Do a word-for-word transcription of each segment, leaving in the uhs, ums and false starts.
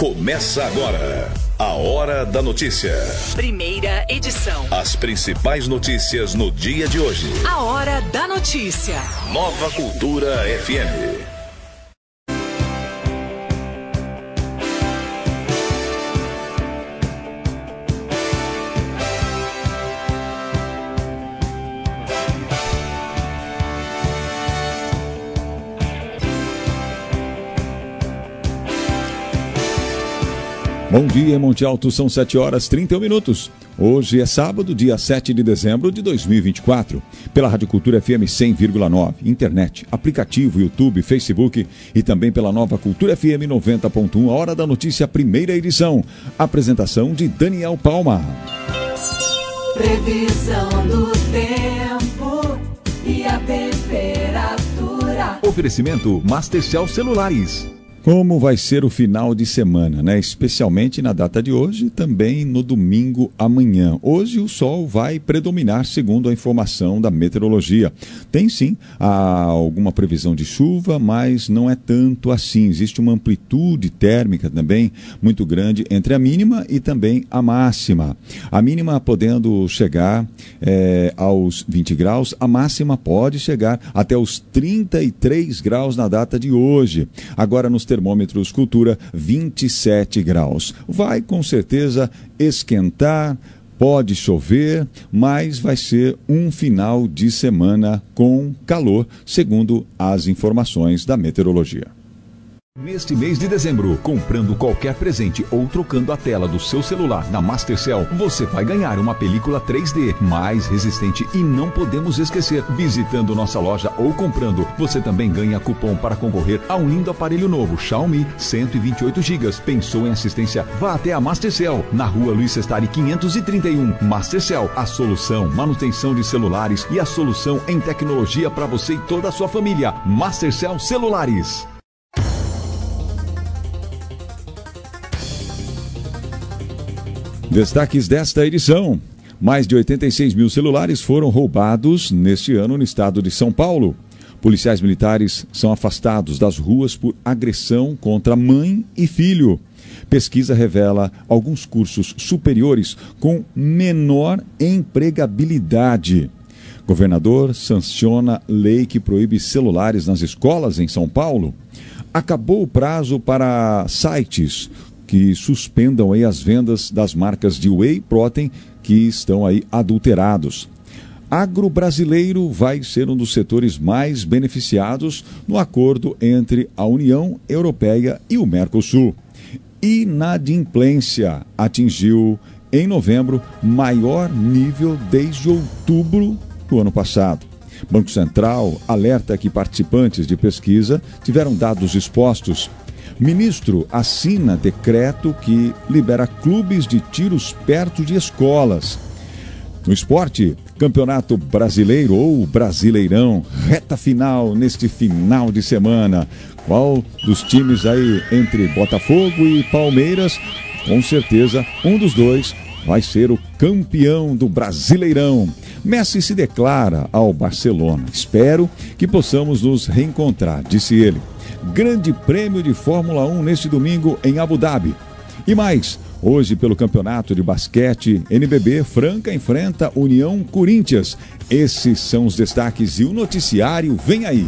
Começa agora a Hora da Notícia. Primeira edição. As principais notícias no dia de hoje. A Hora da Notícia. Nova Cultura F M. Bom dia, Monte Alto, são sete horas e trinta e um minutos. Hoje é sábado, dia sete de dezembro de dois mil e vinte e quatro. Pela Rádio Cultura F M cem vírgula nove, internet, aplicativo, YouTube, Facebook e também pela Nova Cultura F M noventa ponto um, a Hora da Notícia, primeira edição. Apresentação de Daniel Palma. Previsão do tempo e a temperatura. Oferecimento Mastercell Celulares. Como vai ser o final de semana, né? Especialmente na data de hoje e também no domingo amanhã. Hoje o sol vai predominar, segundo a informação da meteorologia. Tem sim há alguma previsão de chuva, mas não é tanto assim. Existe uma amplitude térmica também muito grande entre a mínima e também a máxima. A mínima podendo chegar é, aos vinte graus, a máxima pode chegar até os trinta e três graus na data de hoje. Agora nos termômetros Cultura, vinte e sete graus. Vai com certeza esquentar, pode chover, mas vai ser um final de semana com calor, segundo as informações da meteorologia. Neste mês de dezembro, comprando qualquer presente ou trocando a tela do seu celular na Mastercell, você vai ganhar uma película três D mais resistente e não podemos esquecer, visitando nossa loja ou comprando, você também ganha cupom para concorrer a um lindo aparelho novo Xiaomi cento e vinte e oito gigas. Pensou em assistência? Vá até a Mastercell, na rua Luiz Sestari quinhentos e trinta e um. Mastercell, a solução, manutenção de celulares e a solução em tecnologia para você e toda a sua família. Mastercell Celulares. Destaques desta edição. Mais de oitenta e seis mil celulares foram roubados neste ano no estado de São Paulo. Policiais militares são afastados das ruas por agressão contra mãe e filho. Pesquisa revela alguns cursos superiores com menor empregabilidade. Governador sanciona lei que proíbe celulares nas escolas em São Paulo. Acabou o prazo para sites que suspendam aí as vendas das marcas de whey protein que estão aí adulterados. Agrobrasileiro vai ser um dos setores mais beneficiados no acordo entre a União Europeia e o Mercosul. Inadimplência atingiu em novembro maior nível desde outubro do ano passado. Banco Central alerta que participantes de pesquisa tiveram dados expostos. Ministro assina decreto que libera clubes de tiros perto de escolas. No esporte, Campeonato Brasileiro ou Brasileirão, reta final neste final de semana. Qual dos times aí entre Botafogo e Palmeiras? Com certeza, um dos dois vai ser o campeão do Brasileirão. Messi se declara ao Barcelona. Espero que possamos nos reencontrar, disse ele. Grande Prêmio de Fórmula um neste domingo em Abu Dhabi. E mais, hoje pelo Campeonato de Basquete, N B B, Franca enfrenta União Corinthians. Esses são os destaques e o noticiário vem aí.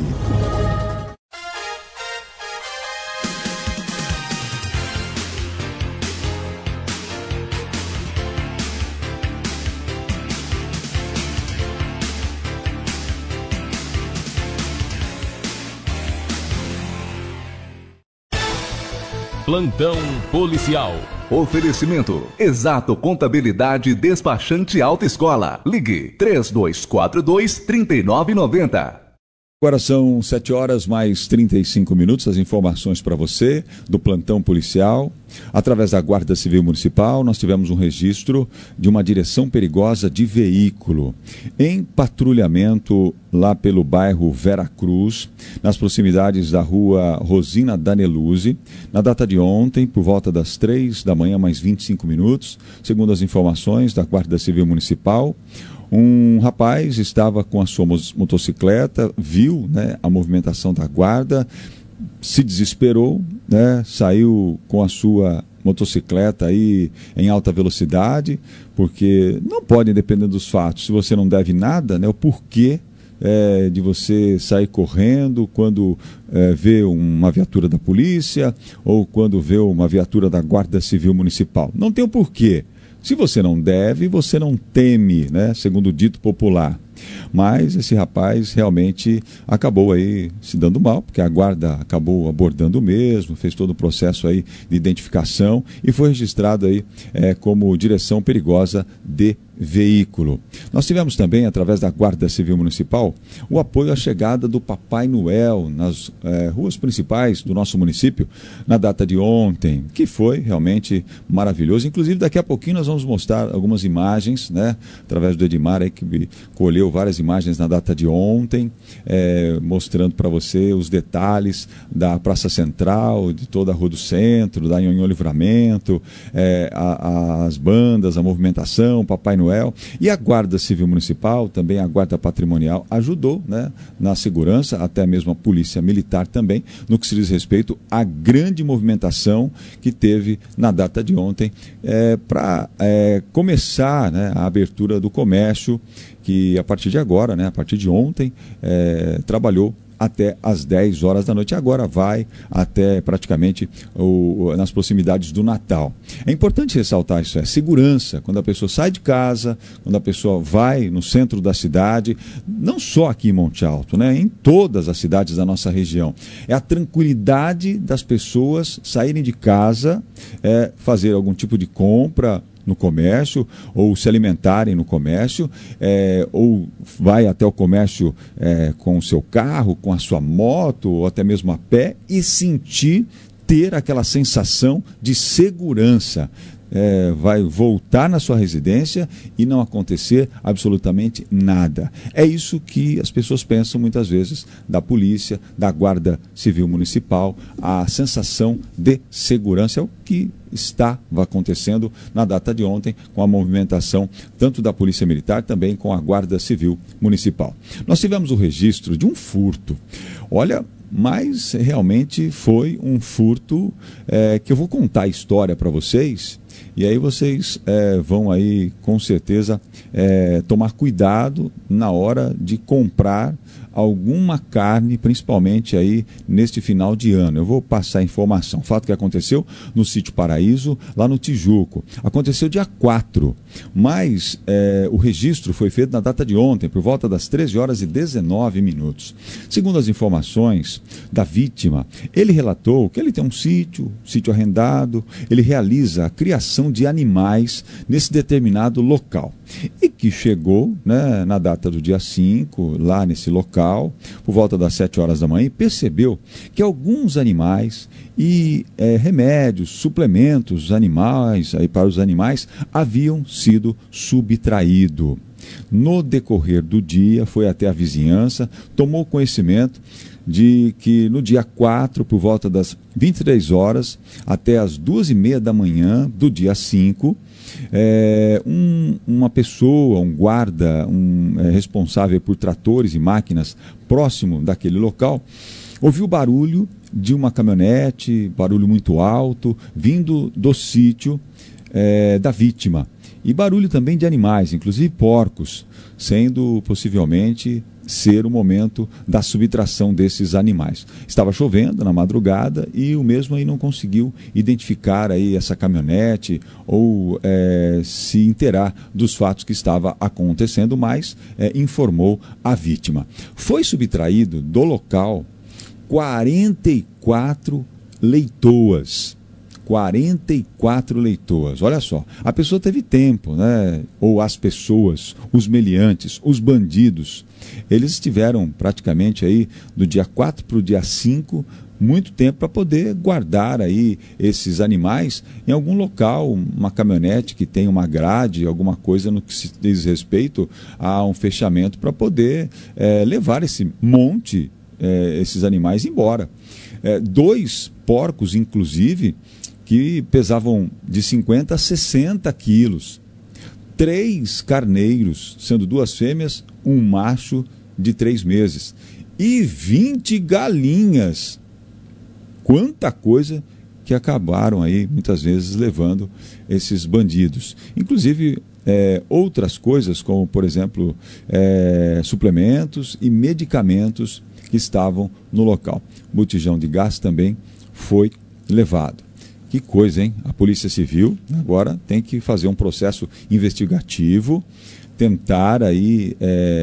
Plantão Policial. Oferecimento Exato Contabilidade Despachante Alta Escola. Ligue três dois quatro dois, três nove nove zero. Agora são sete horas mais trinta e cinco minutos, as informações para você do plantão policial. Através da Guarda Civil Municipal, nós tivemos um registro de uma direção perigosa de veículo em patrulhamento lá pelo bairro Vera Cruz, nas proximidades da rua Rosina Daneluzzi, na data de ontem, por volta das três da manhã, mais vinte e cinco minutos, segundo as informações da Guarda Civil Municipal. Um rapaz estava com a sua motocicleta, viu, né, a movimentação da guarda, se desesperou né, saiu com a sua motocicleta aí em alta velocidade, porque não pode, dependendo dos fatos, se você não deve nada, né, o porquê é, de você sair correndo quando é, vê uma viatura da polícia ou quando vê uma viatura da Guarda Civil Municipal. Não tem o porquê. Se você não deve, você não teme, né, segundo o dito popular. Mas esse rapaz realmente acabou aí se dando mal, porque a guarda acabou abordando mesmo, fez todo o processo aí de identificação e foi registrado aí é, como direção perigosa de veículo. Nós tivemos também, através da Guarda Civil Municipal, o apoio à chegada do Papai Noel nas é, ruas principais do nosso município na data de ontem, que foi realmente maravilhoso. Inclusive, daqui a pouquinho nós vamos mostrar algumas imagens, né, através do Edmar aí, que colheu várias imagens na data de ontem, é, mostrando para você os detalhes da Praça Central, de toda a Rua do Centro, da Nhonhô Livramento, é, a, as bandas, a movimentação, o Papai Noel. E a Guarda Civil Municipal, também a Guarda Patrimonial, ajudou, né, na segurança, até mesmo a Polícia Militar também, no que se diz respeito à grande movimentação que teve na data de ontem, é, para é, começar, né, a abertura do comércio, que a partir de agora, né, a partir de ontem, é, trabalhou até às dez horas da noite, agora vai até praticamente o, nas proximidades do Natal. É importante ressaltar isso, é segurança, quando a pessoa sai de casa, quando a pessoa vai no centro da cidade, não só aqui em Monte Alto, né, em todas as cidades da nossa região. É a tranquilidade das pessoas saírem de casa, é, fazer algum tipo de compra no comércio, ou se alimentarem no comércio, é, ou vai até o comércio é, com o seu carro, com a sua moto, ou até mesmo a pé, e sentir, ter aquela sensação de segurança. É, vai voltar na sua residência e não acontecer absolutamente nada. É isso que as pessoas pensam muitas vezes da polícia, da Guarda Civil Municipal, a sensação de segurança é o que estava acontecendo na data de ontem com a movimentação tanto da Polícia Militar, também com a Guarda Civil Municipal. Nós tivemos o registro de um furto. Olha, mas realmente foi um furto é, que eu vou contar a história para vocês. E aí vocês é, vão aí, com certeza, é, tomar cuidado na hora de comprar alguma carne, principalmente aí neste final de ano. Eu vou passar a informação. Fato que aconteceu no Sítio Paraíso, lá no Tijuco. Aconteceu dia quatro, mas é, o registro foi feito na data de ontem, por volta das treze horas e dezenove minutos. Segundo as informações da vítima, ele relatou que ele tem um sítio, sítio arrendado, ele realiza a criação de animais nesse determinado local. E que chegou, né, na data do dia cinco, lá nesse local, por volta das sete horas da manhã, e percebeu que alguns animais e é, remédios, suplementos animais, aí, para os animais haviam sido subtraídos. No decorrer do dia, foi até a vizinhança, tomou conhecimento de que no dia quatro, por volta das vinte e três horas, até as duas e meia da manhã do dia cinco, é, um, uma pessoa, um guarda, um é, responsável por tratores e máquinas próximo daquele local, ouviu barulho de uma caminhonete, barulho muito alto, vindo do sítio é, da vítima. E barulho também de animais, inclusive porcos, sendo possivelmente ser o momento da subtração desses animais. Estava chovendo na madrugada e o mesmo aí não conseguiu identificar aí essa caminhonete ou é, se inteirar dos fatos que estava acontecendo, mas é, informou a vítima. Foi subtraído do local quarenta e quatro leitoas. quarenta e quatro leitoas. Olha só, a pessoa teve tempo, né? Ou as pessoas, os meliantes, os bandidos, eles tiveram praticamente aí do dia quatro para o dia cinco muito tempo para poder guardar aí esses animais em algum local, uma caminhonete que tem uma grade, alguma coisa no que se diz respeito a um fechamento para poder é, levar esse monte, é, esses animais embora. É, dois porcos, inclusive, que pesavam de cinquenta a sessenta quilos. Três carneiros, sendo duas fêmeas, um macho de três meses. E vinte galinhas. quanta coisa que acabaram aí, muitas vezes, levando esses bandidos. Inclusive, é, outras coisas, como, por exemplo, é, suplementos e medicamentos que estavam no local. Botijão de gás também foi levado. Que coisa, hein? A Polícia Civil agora tem que fazer um processo investigativo, tentar aí,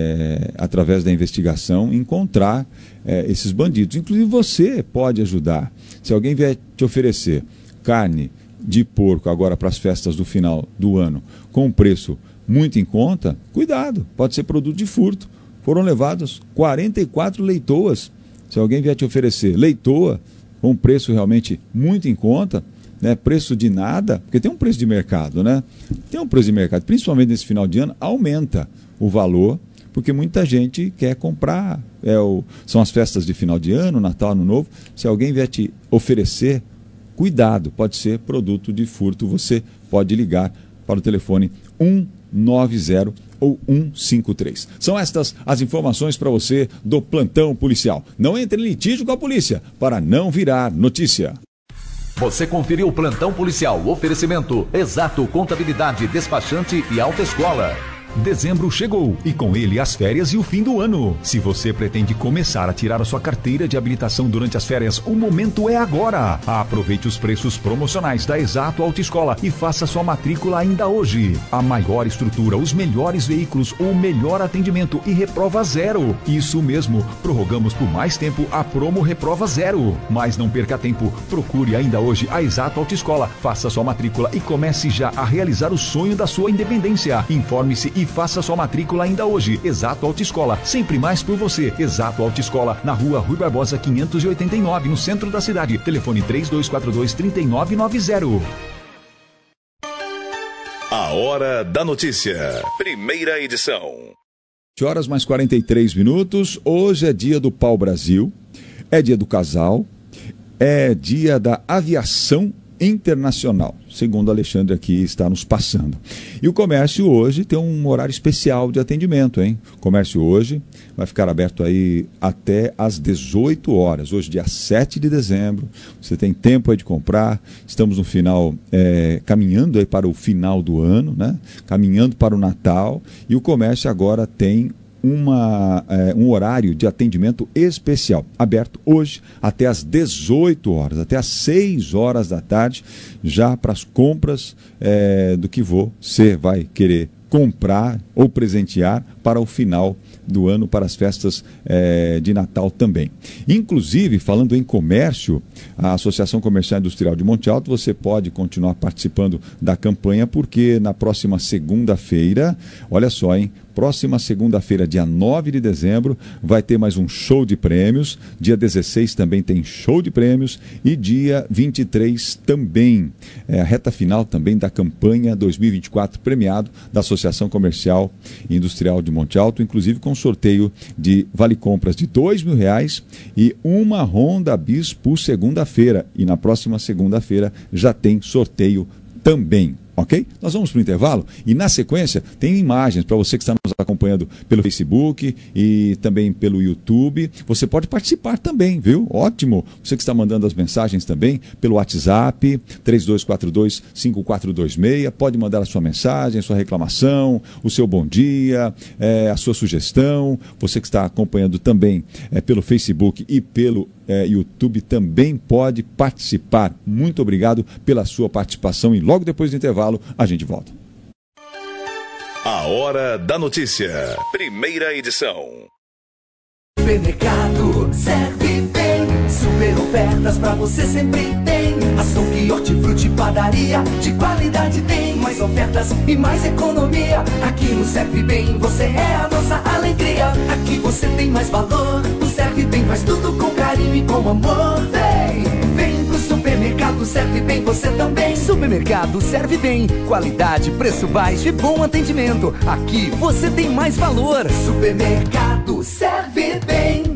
é, através da investigação, encontrar é, esses bandidos. Inclusive você pode ajudar. Se alguém vier te oferecer carne de porco agora para as festas do final do ano com um preço muito em conta, cuidado, pode ser produto de furto. Foram levadas quarenta e quatro leitoas. Se alguém vier te oferecer leitoa com um preço realmente muito em conta, né, preço de nada, porque tem um preço de mercado, né? Tem um preço de mercado, principalmente nesse final de ano, aumenta o valor, porque muita gente quer comprar. É o, são as festas de final de ano, Natal, Ano Novo. Se alguém vier te oferecer, cuidado, pode ser produto de furto. Você pode ligar para o telefone um nove zero ou um cinco três. São estas as informações para você do plantão policial. Não entre em litígio com a polícia para não virar notícia. Você conferiu o Plantão Policial, oferecimento Exato Contabilidade, Despachante e Autoescola. Dezembro chegou e com ele as férias e o fim do ano. Se você pretende começar a tirar a sua carteira de habilitação durante as férias, o momento é agora. Aproveite os preços promocionais da Exato Autoescola e faça sua matrícula ainda hoje. A maior estrutura, os melhores veículos, o melhor atendimento e reprova zero. Isso mesmo, prorrogamos por mais tempo a promo Reprova Zero. Mas não perca tempo, procure ainda hoje a Exato Autoescola, faça sua matrícula e comece já a realizar o sonho da sua independência. Informe-se e E faça sua matrícula ainda hoje. Exato Autoescola, sempre mais por você. Exato Autoescola, na rua Rui Barbosa quinhentos e oitenta e nove, no centro da cidade. Telefone três dois quatro dois, três nove nove zero. A Hora da Notícia, primeira edição. sete horas mais quarenta e três minutos. Hoje é dia do Pau Brasil, é dia do casal, é dia da aviação internacional, segundo Alexandre aqui está nos passando. E o comércio hoje tem um horário especial de atendimento, hein? O comércio hoje vai ficar aberto aí até às dezoito horas. Hoje, dia sete de dezembro, você tem tempo aí de comprar. Estamos no final, é, caminhando aí para o final do ano, né? Caminhando para o Natal. E o comércio agora tem Uma, é, um horário de atendimento especial, aberto hoje até às dezoito horas, até às seis horas da tarde, já para as compras é, do que você vai querer comprar ou presentear para o final do ano, para as festas é, de Natal também. Inclusive, falando em comércio, a Associação Comercial e Industrial de Monte Alto, você pode continuar participando da campanha, porque na próxima segunda-feira, olha só, hein? Próxima segunda-feira, dia nove de dezembro, vai ter mais um show de prêmios. Dia dezesseis também tem show de prêmios. E dia vinte e três também. É a reta final também da campanha dois mil e vinte e quatro premiado da Associação Comercial e Industrial de Monte Alto, inclusive com sorteio de vale-compras de dois mil reais e uma Honda Bis por segunda-feira. E na próxima segunda-feira já tem sorteio também. Ok? Nós vamos para o intervalo e na sequência tem imagens para você que está nos acompanhando pelo Facebook e também pelo YouTube. Você pode participar também, viu? Ótimo! Você que está mandando as mensagens também pelo WhatsApp três dois quatro dois, cinco quatro dois seis. Pode mandar a sua mensagem, a sua reclamação, o seu bom dia, é, a sua sugestão. Você que está acompanhando também é, pelo Facebook e pelo É, YouTube também pode participar. Muito obrigado pela sua participação e logo depois do intervalo a gente volta. A Hora da Notícia, primeira edição. Supermercado serve bem, super ofertas pra você sempre tem. Açougue, hortifruti, padaria, de qualidade tem. Mais ofertas e mais economia. Aqui no Serve Bem você é a nossa alegria. Aqui você tem mais valor. O Serve Bem faz tudo com carinho e com amor. Vem, vem pro supermercado Serve Bem você também. Supermercado Serve Bem, qualidade, preço baixo e bom atendimento. Aqui você tem mais valor. Supermercado Serve Bem.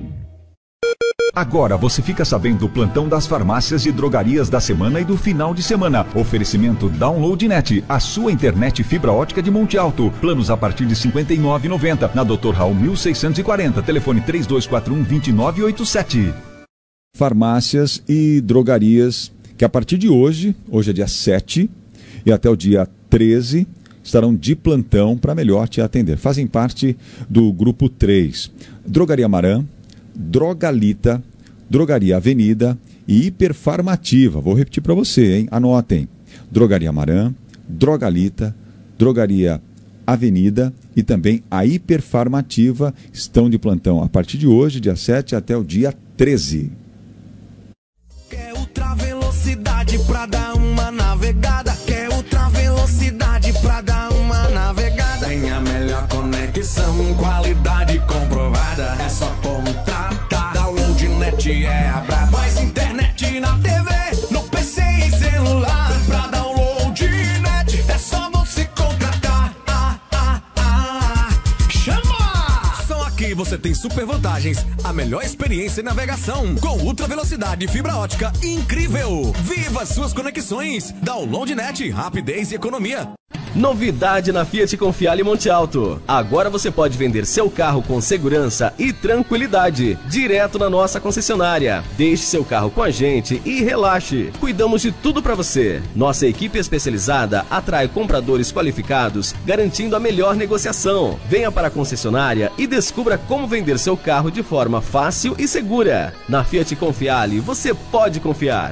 Agora você fica sabendo do plantão das farmácias e drogarias da semana e do final de semana. Oferecimento Download Net, a sua internet fibra ótica de Monte Alto. Planos a partir de cinquenta e nove reais e noventa centavos. Na doutor Raul mil seiscentos e quarenta. Telefone três dois quatro um, dois nove oito sete. farmácias e drogarias que a partir de hoje, hoje é dia sete, e até o dia treze, estarão de plantão para melhor te atender. Fazem parte do grupo três. Drogaria Marã, Drogalita, Drogaria Avenida e Hiperfarmativa. Vou repetir para você, hein? Anotem. Drogaria Marã, Drogalita, Drogaria Avenida e também a Hiperfarmativa estão de plantão a partir de hoje, dia sete, até o dia treze. Quer ultra velocidade pra dar uma navegada? Quer ultra velocidade pra dar uma navegada? Tem a melhor conexão, qualidade comprovada. É só contratar. Download net é a braba. Mais internet na T V, no P C e celular. Pra download net é só você contratar. Ah, ah, ah. Chama! Só aqui você tem super vantagens. A melhor experiência em navegação com ultra velocidade e fibra ótica incrível. Viva suas conexões. Download net, rapidez e economia. Novidade na Fiat Confiale Monte Alto. Agora você pode vender seu carro com segurança e tranquilidade, direto na nossa concessionária. Deixe seu carro com a gente e relaxe. Cuidamos de tudo para você. Nossa equipe especializada atrai compradores qualificados, garantindo a melhor negociação. Venha para a concessionária e descubra como vender seu carro de forma fácil e segura. Na Fiat Confiale, você pode confiar.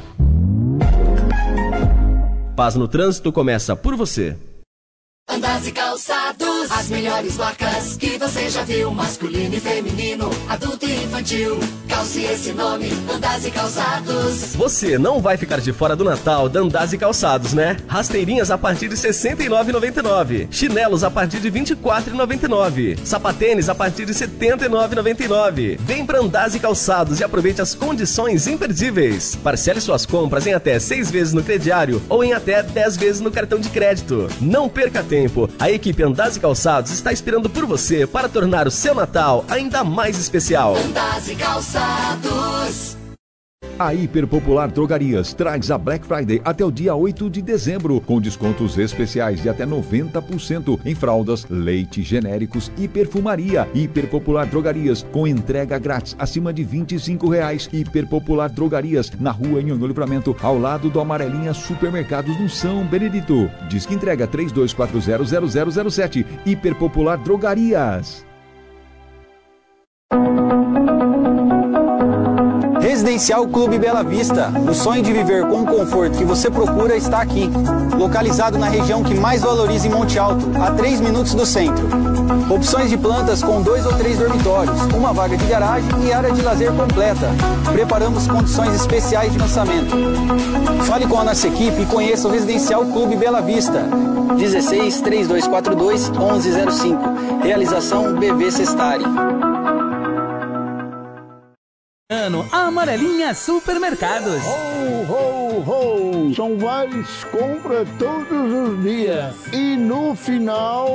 Paz no trânsito começa por você. Andas e Calçados, as melhores marcas que você já viu, masculino e feminino, adulto e infantil. Calce esse nome, Andas e Calçados. Você não vai ficar de fora do Natal da Andas e Calçados, né? Rasteirinhas a partir de sessenta e nove reais e noventa e nove centavos, chinelos a partir de vinte e quatro reais e noventa e nove centavos, sapatênis a partir de setenta e nove reais e noventa e nove centavos. Vem pra Andas e Calçados e aproveite as condições imperdíveis. Parcele suas compras em até seis vezes no crediário ou em até dez vezes no cartão de crédito. Não perca tempo. A equipe Andas e Calçados está esperando por você para tornar o seu Natal ainda mais especial. Andas e Calçados. A Hiperpopular Drogarias traz a Black Friday até o dia oito de dezembro, com descontos especiais de até noventa por cento em fraldas, leite, genéricos e perfumaria. Hiperpopular Drogarias, com entrega grátis acima de vinte e cinco reais. Hiperpopular Drogarias, na rua Nhonhô Livramento, ao lado do Amarelinha Supermercados no São Benedito. Diz que entrega três dois quatro zero zero zero zero sete. Hiperpopular Drogarias. Residencial Clube Bela Vista. O sonho de viver com o conforto que você procura está aqui. Localizado na região que mais valoriza em Monte Alto, a três minutos do centro. Opções de plantas com dois ou três dormitórios, uma vaga de garagem e área de lazer completa. Preparamos condições especiais de lançamento. Fale com a nossa equipe e conheça o Residencial Clube Bela Vista. dezesseis, três dois quatro dois, onze zero cinco. Realização B V Sestari. Ano, Amarelinha Supermercados. Ho, ho, ho! São várias compras todos os dias. E no final...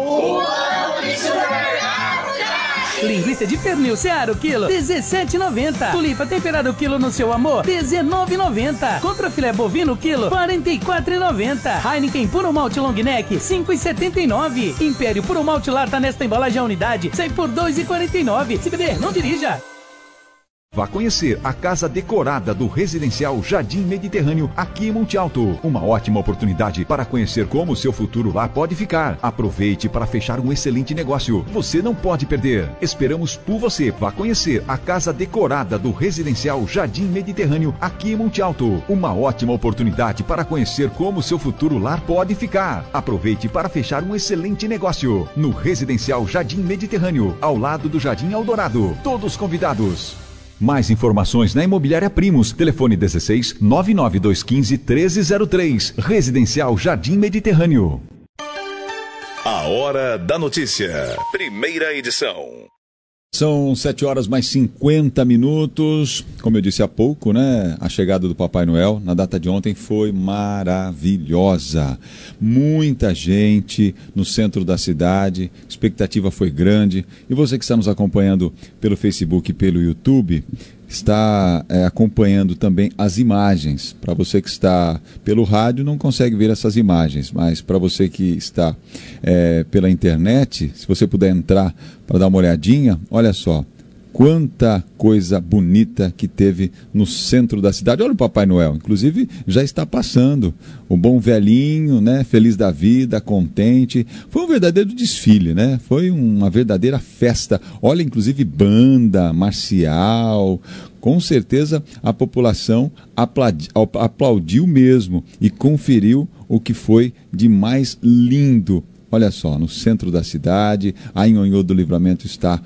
Linguiça de pernil Seara o quilo, dezessete reais e noventa centavos. Tulipa temperada o quilo no seu amor, dezenove reais e noventa centavos. Contra filé bovino o quilo, quarenta e quatro reais e noventa centavos. Heineken puro malte long neck, cinco reais e setenta e nove centavos. Império puro malte lata nesta embalagem a unidade, sai por dois reais e quarenta e nove centavos. Se beber, não dirija. Vá conhecer a casa decorada do Residencial Jardim Mediterrâneo aqui em Monte Alto. Uma ótima oportunidade para conhecer como o seu futuro lá pode ficar. Aproveite para fechar um excelente negócio. Você não pode perder. Esperamos por você. Vá conhecer a casa decorada do Residencial Jardim Mediterrâneo aqui em Monte Alto. Uma ótima oportunidade para conhecer como o seu futuro lar pode ficar. Aproveite para fechar um excelente negócio. No Residencial Jardim Mediterrâneo, ao lado do Jardim Eldorado. Todos convidados. Mais informações na Imobiliária Primos. Telefone dezesseis, nove nove dois um cinco, treze zero três. Residencial Jardim Mediterrâneo. A Hora da Notícia. Primeira edição. São sete horas mais cinquenta minutos. Como eu disse há pouco, né? A chegada do Papai Noel na data de ontem foi maravilhosa. Muita gente no centro da cidade, a expectativa foi grande. E você que está nos acompanhando pelo Facebook e pelo YouTube, está é, acompanhando também as imagens. Para você que está pelo rádio, não consegue ver essas imagens, mas para você que está é, pela internet, se você puder entrar para dar uma olhadinha, olha só, Quanta coisa bonita que teve no centro da cidade. Olha o Papai Noel, inclusive já está passando. O bom velhinho, né? Feliz da vida, contente. Foi um verdadeiro desfile, né? Foi uma verdadeira festa. Olha, inclusive banda, marcial. Com certeza a população aplaudi, aplaudiu mesmo e conferiu o que foi de mais lindo. Olha só, no centro da cidade, a Nhonhô do Livramento estava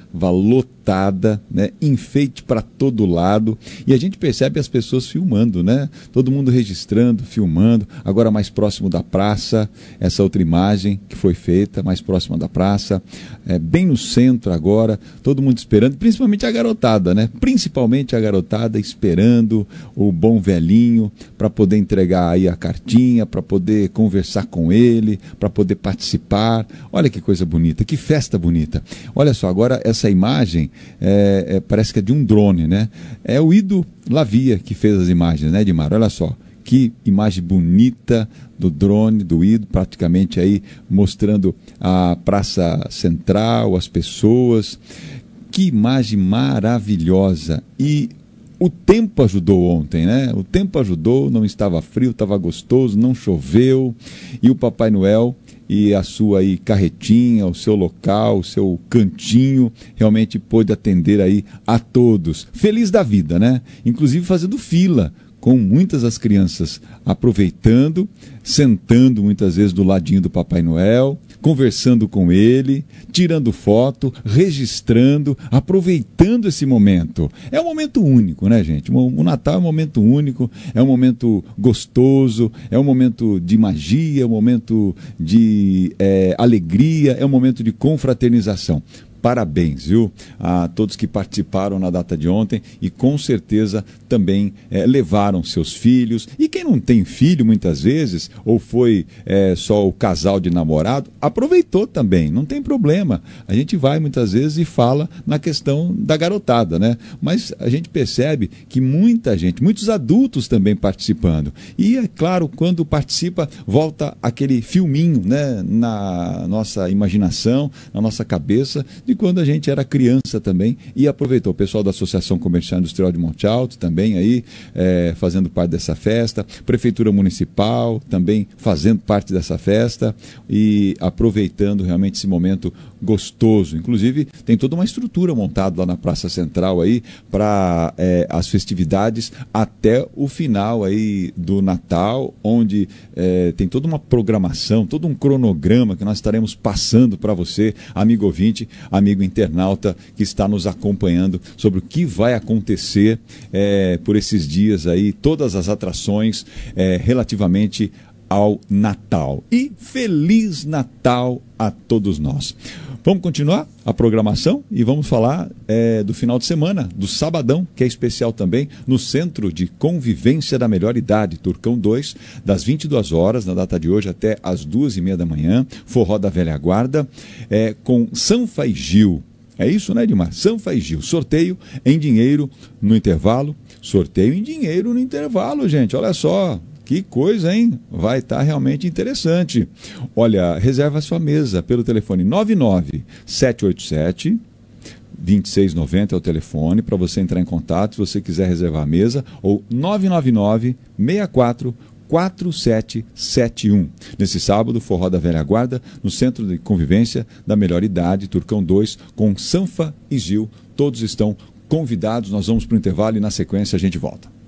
lotada, né? Enfeite para todo lado, e a gente percebe as pessoas filmando, né? Todo mundo registrando, filmando, agora mais próximo da praça, essa outra imagem que foi feita, mais próxima da praça, é, bem no centro agora, todo mundo esperando, principalmente a garotada, né? Principalmente a garotada esperando o bom velhinho para poder entregar aí a cartinha, para poder conversar com ele, para poder participar. Olha que coisa bonita, que festa bonita. Olha só, agora essa imagem é, é, parece que é de um drone, né? É o Ido Lavia que fez as imagens, né, Edmar? Olha só, que imagem bonita do drone, do Ido, praticamente aí mostrando a Praça Central, as pessoas. Que imagem maravilhosa. E o tempo ajudou ontem, né? O tempo ajudou, não estava frio, estava gostoso, não choveu. E o Papai Noel e a sua aí carretinha, o seu local, o seu cantinho, realmente pôde atender aí a todos. Feliz da vida, né? Inclusive fazendo fila, com muitas as crianças aproveitando, sentando muitas vezes do ladinho do Papai Noel, conversando com ele, tirando foto, registrando, aproveitando esse momento. É um momento único, né, gente? O Natal é um momento único, é um momento gostoso, é um momento de magia, é um momento de é, alegria, é um momento de confraternização. Parabéns, viu, a todos que participaram na data de ontem e com certeza também é, levaram seus filhos. E quem não tem filho muitas vezes, ou foi é, só o casal de namorado, aproveitou também, não tem problema. A gente vai muitas vezes e fala na questão da garotada, né? Mas a gente percebe que muita gente, muitos adultos também participando. E é claro, quando participa, volta aquele filminho, né, na nossa imaginação, na nossa cabeça, de quando a gente era criança também e aproveitou. O pessoal da Associação Comercial Industrial de Monte Alto também aí é, fazendo parte dessa festa, Prefeitura Municipal também fazendo parte dessa festa e aproveitando realmente esse momento gostoso. Inclusive tem toda uma estrutura montada lá na Praça Central aí para é, as festividades até o final aí do Natal, onde é, tem toda uma programação, todo um cronograma que nós estaremos passando para você, amigo ouvinte, amigo internauta que está nos acompanhando sobre o que vai acontecer é, por esses dias aí, todas as atrações é, relativamente ao Natal. E Feliz Natal a todos nós. Vamos continuar a programação e vamos falar é, do final de semana, do sabadão, que é especial também, no Centro de Convivência da Melhor Idade, Turcão dois, das vinte e duas horas, na data de hoje, até as duas e meia da manhã, Forró da Velha Guarda, é, com Sanfa e Gil. É isso, né, Edmar? Sanfa e Gil. Sorteio em dinheiro no intervalo. Sorteio em dinheiro no intervalo, gente. Olha só. Que coisa, hein? Vai estar realmente interessante. Olha, reserva a sua mesa pelo telefone nove nove sete oito sete dois seis nove zero é o telefone para você entrar em contato se você quiser reservar a mesa, ou nove nove nove seis quatro quatro sete sete um. Nesse sábado, Forró da Velha Guarda, no Centro de Convivência da Melhor Idade, Turcão dois, com Sanfa e Gil. Todos estão convidados. Nós vamos para o intervalo e na sequência a gente volta.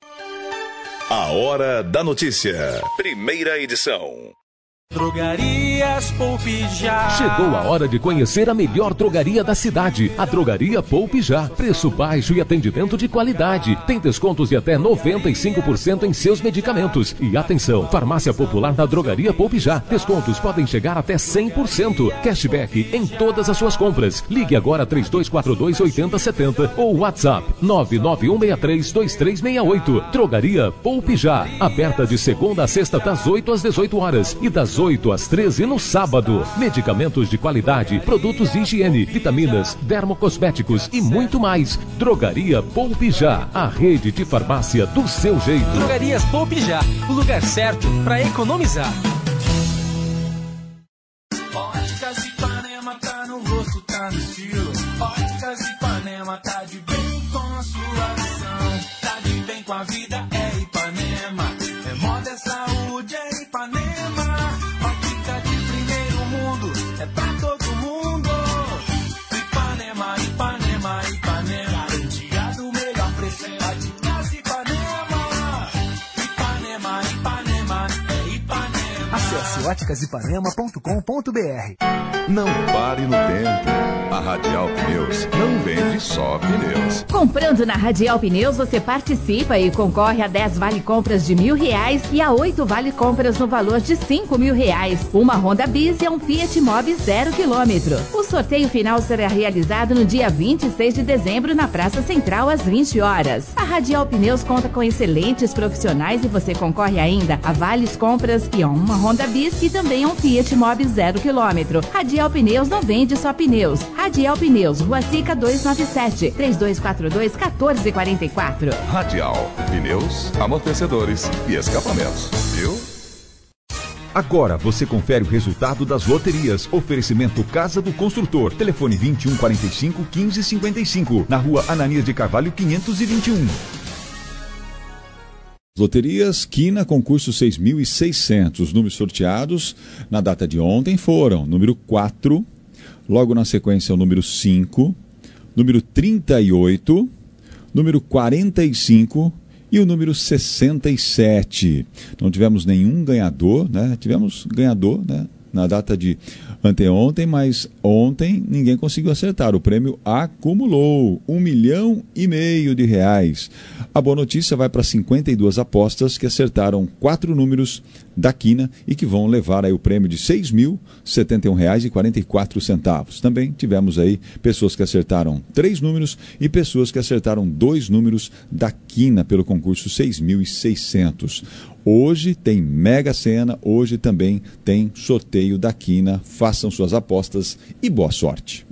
A Hora da Notícia. Primeira edição. Drogarias Poupe Já. Chegou a hora de conhecer a melhor drogaria da cidade, a Drogaria Poupe Já. Preço baixo e atendimento de qualidade. Tem descontos de até noventa e cinco por cento em seus medicamentos. E atenção, Farmácia Popular na Drogaria Poupe Já. Descontos podem chegar até cem por cento. Cashback em todas as suas compras. Ligue agora três dois quatro dois oito zero sete zero ou WhatsApp nove nove um seis três dois três seis oito. Drogaria Poupe Já. Aberta de segunda a sexta das oito às dezoito horas e das oito às treze no sábado. Medicamentos de qualidade, produtos de higiene, vitaminas, dermocosméticos e muito mais. Drogaria Poupe Já, a rede de farmácia do seu jeito. Drogarias Poupe Já, o lugar certo para economizar. Óticas Ipanema tá no rosto, tá no estilo. Óticas Ipanema tá acesse óticas ipanema ponto com ponto b r. Não pare no tempo. A Radial Pneus não vende só pneus. Comprando na Radial Pneus, você participa e concorre a dez vale compras de mil reais e a oito vale compras no valor de cinco mil reais. Uma Honda Bis e um Fiat Mobi zero quilômetro. O sorteio final será realizado no dia vinte e seis de dezembro na Praça Central às vinte horas. A Radial Pneus conta com excelentes profissionais e você concorre ainda a vales compras e a uma Honda Bis e também a um Fiat Mobi zero quilômetro. Radial Pneus não vende só pneus. Radial Pneus, Rua Sica duzentos e noventa e sete, três dois quatro dois, um quatro quatro quatro. Radial, pneus, amortecedores e escapamentos, viu? Agora você confere o resultado das loterias. Oferecimento Casa do Construtor. Telefone vinte e um quarenta e cinco, quinze cinquenta e cinco. Na rua Ananias de Carvalho, quinhentos e vinte e um. Loterias Quina, concurso seis mil e seiscentos. Os números sorteados na data de ontem foram número quatro, logo na sequência o número cinco, número trinta e oito, número quarenta e cinco e o número sessenta e sete. Não tivemos nenhum ganhador, né? Tivemos ganhador, né, na data de anteontem, mas ontem ninguém conseguiu acertar. O prêmio acumulou um milhão e meio de reais. A boa notícia vai para cinquenta e duas apostas que acertaram quatro números da Quina e que vão levar aí o prêmio de seis mil e setenta e um reais e quarenta e quatro centavos. Também tivemos aí pessoas que acertaram três números e pessoas que acertaram dois números da Quina pelo concurso seis mil e seiscentos. Hoje tem Mega Sena, hoje também tem sorteio da Quina. Façam suas apostas e boa sorte.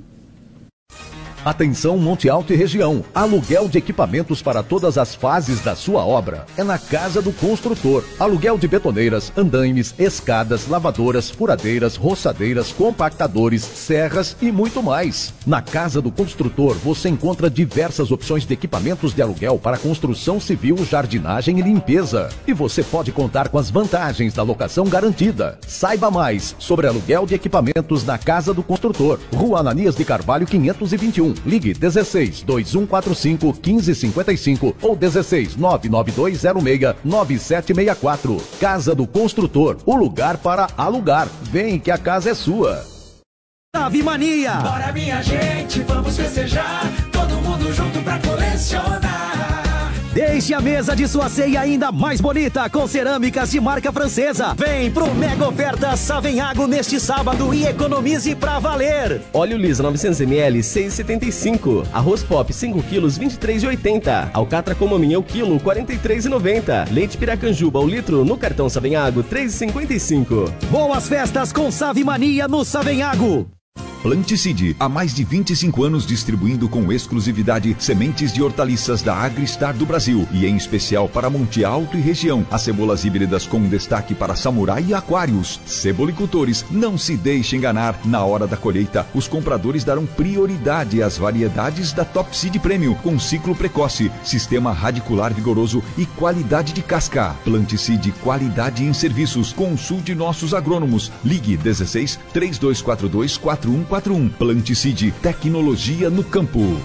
Atenção Monte Alto e região, aluguel de equipamentos para todas as fases da sua obra. É na Casa do Construtor. Aluguel de betoneiras, andaimes, escadas, lavadoras, furadeiras, roçadeiras, compactadores, serras e muito mais. Na Casa do Construtor você encontra diversas opções de equipamentos de aluguel para construção civil, jardinagem e limpeza. E você pode contar com as vantagens da locação garantida. Saiba mais sobre aluguel de equipamentos na Casa do Construtor. Rua Ananias de Carvalho, quinhentos e vinte e um. Ligue dezesseis, dois um quatro cinco, quinze cinquenta e cinco ou dezesseis, nove nove dois zero seis, nove sete seis quatro. Casa do Construtor, o lugar para alugar. Vem que a casa é sua. Ave Mania! Bora minha gente, vamos festejar, todo mundo junto pra colecionar. Deixe a mesa de sua ceia ainda mais bonita com cerâmicas de marca francesa. Vem pro Mega Oferta Savenhago neste sábado e economize pra valer. Óleo Lisa novecentos mililitros, seis reais e setenta e cinco centavos. Arroz Pop cinco quilos, vinte e três reais e oitenta centavos. Alcatra com maminha o quilo, quarenta e três reais e noventa centavos. Leite Piracanjuba o litro no cartão Savenhago, três reais e cinquenta e cinco centavos. Boas festas com Save Mania no Savenhago. Planticide, há mais de vinte e cinco anos distribuindo com exclusividade sementes de hortaliças da AgriStar do Brasil e em especial para Monte Alto e região. As cebolas híbridas com destaque para Samurai e Aquários. Cebolicultores, não se deixe enganar. Na hora da colheita, os compradores darão prioridade às variedades da Top Seed Premium com ciclo precoce, sistema radicular vigoroso e qualidade de casca. Planticide, qualidade em serviços. Consulte nossos agrônomos. Ligue dezesseis, três dois quatro dois, quatro um quatro um. Planticide, tecnologia no campo.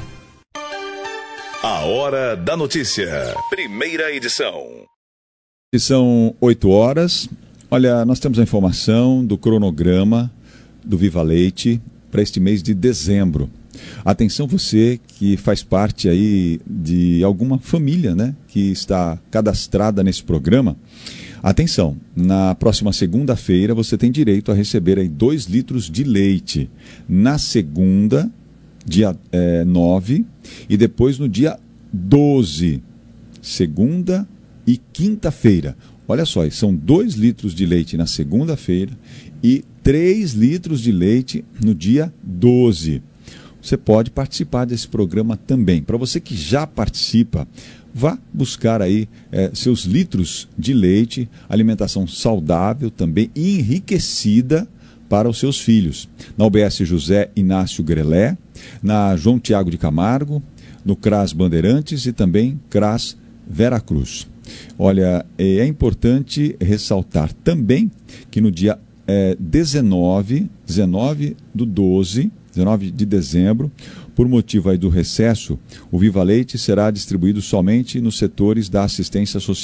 A Hora da Notícia, primeira edição. São oito horas. Olha, nós temos a informação do cronograma do Viva Leite para este mês de dezembro. Atenção você que faz parte aí de alguma família, né, que está cadastrada nesse programa. Atenção, na próxima segunda-feira você tem direito a receber aí dois litros de leite. Na segunda, dia é, nove, e depois no dia doze, segunda e quinta-feira. Olha só, são dois litros de leite na segunda-feira e três litros de leite no dia doze. Você pode participar desse programa também. Para você que já participa, vá buscar aí é, seus litros de leite, alimentação saudável também e enriquecida para os seus filhos. Na U B S José Inácio Grelé, na João Tiago de Camargo, no CRAS Bandeirantes e também CRAS Veracruz. Olha, é importante ressaltar também que no dia é, dezenove, dezenove do doze, dezenove de dezembro, por motivo aí do recesso, o Viva Leite será distribuído somente nos setores da assistência social.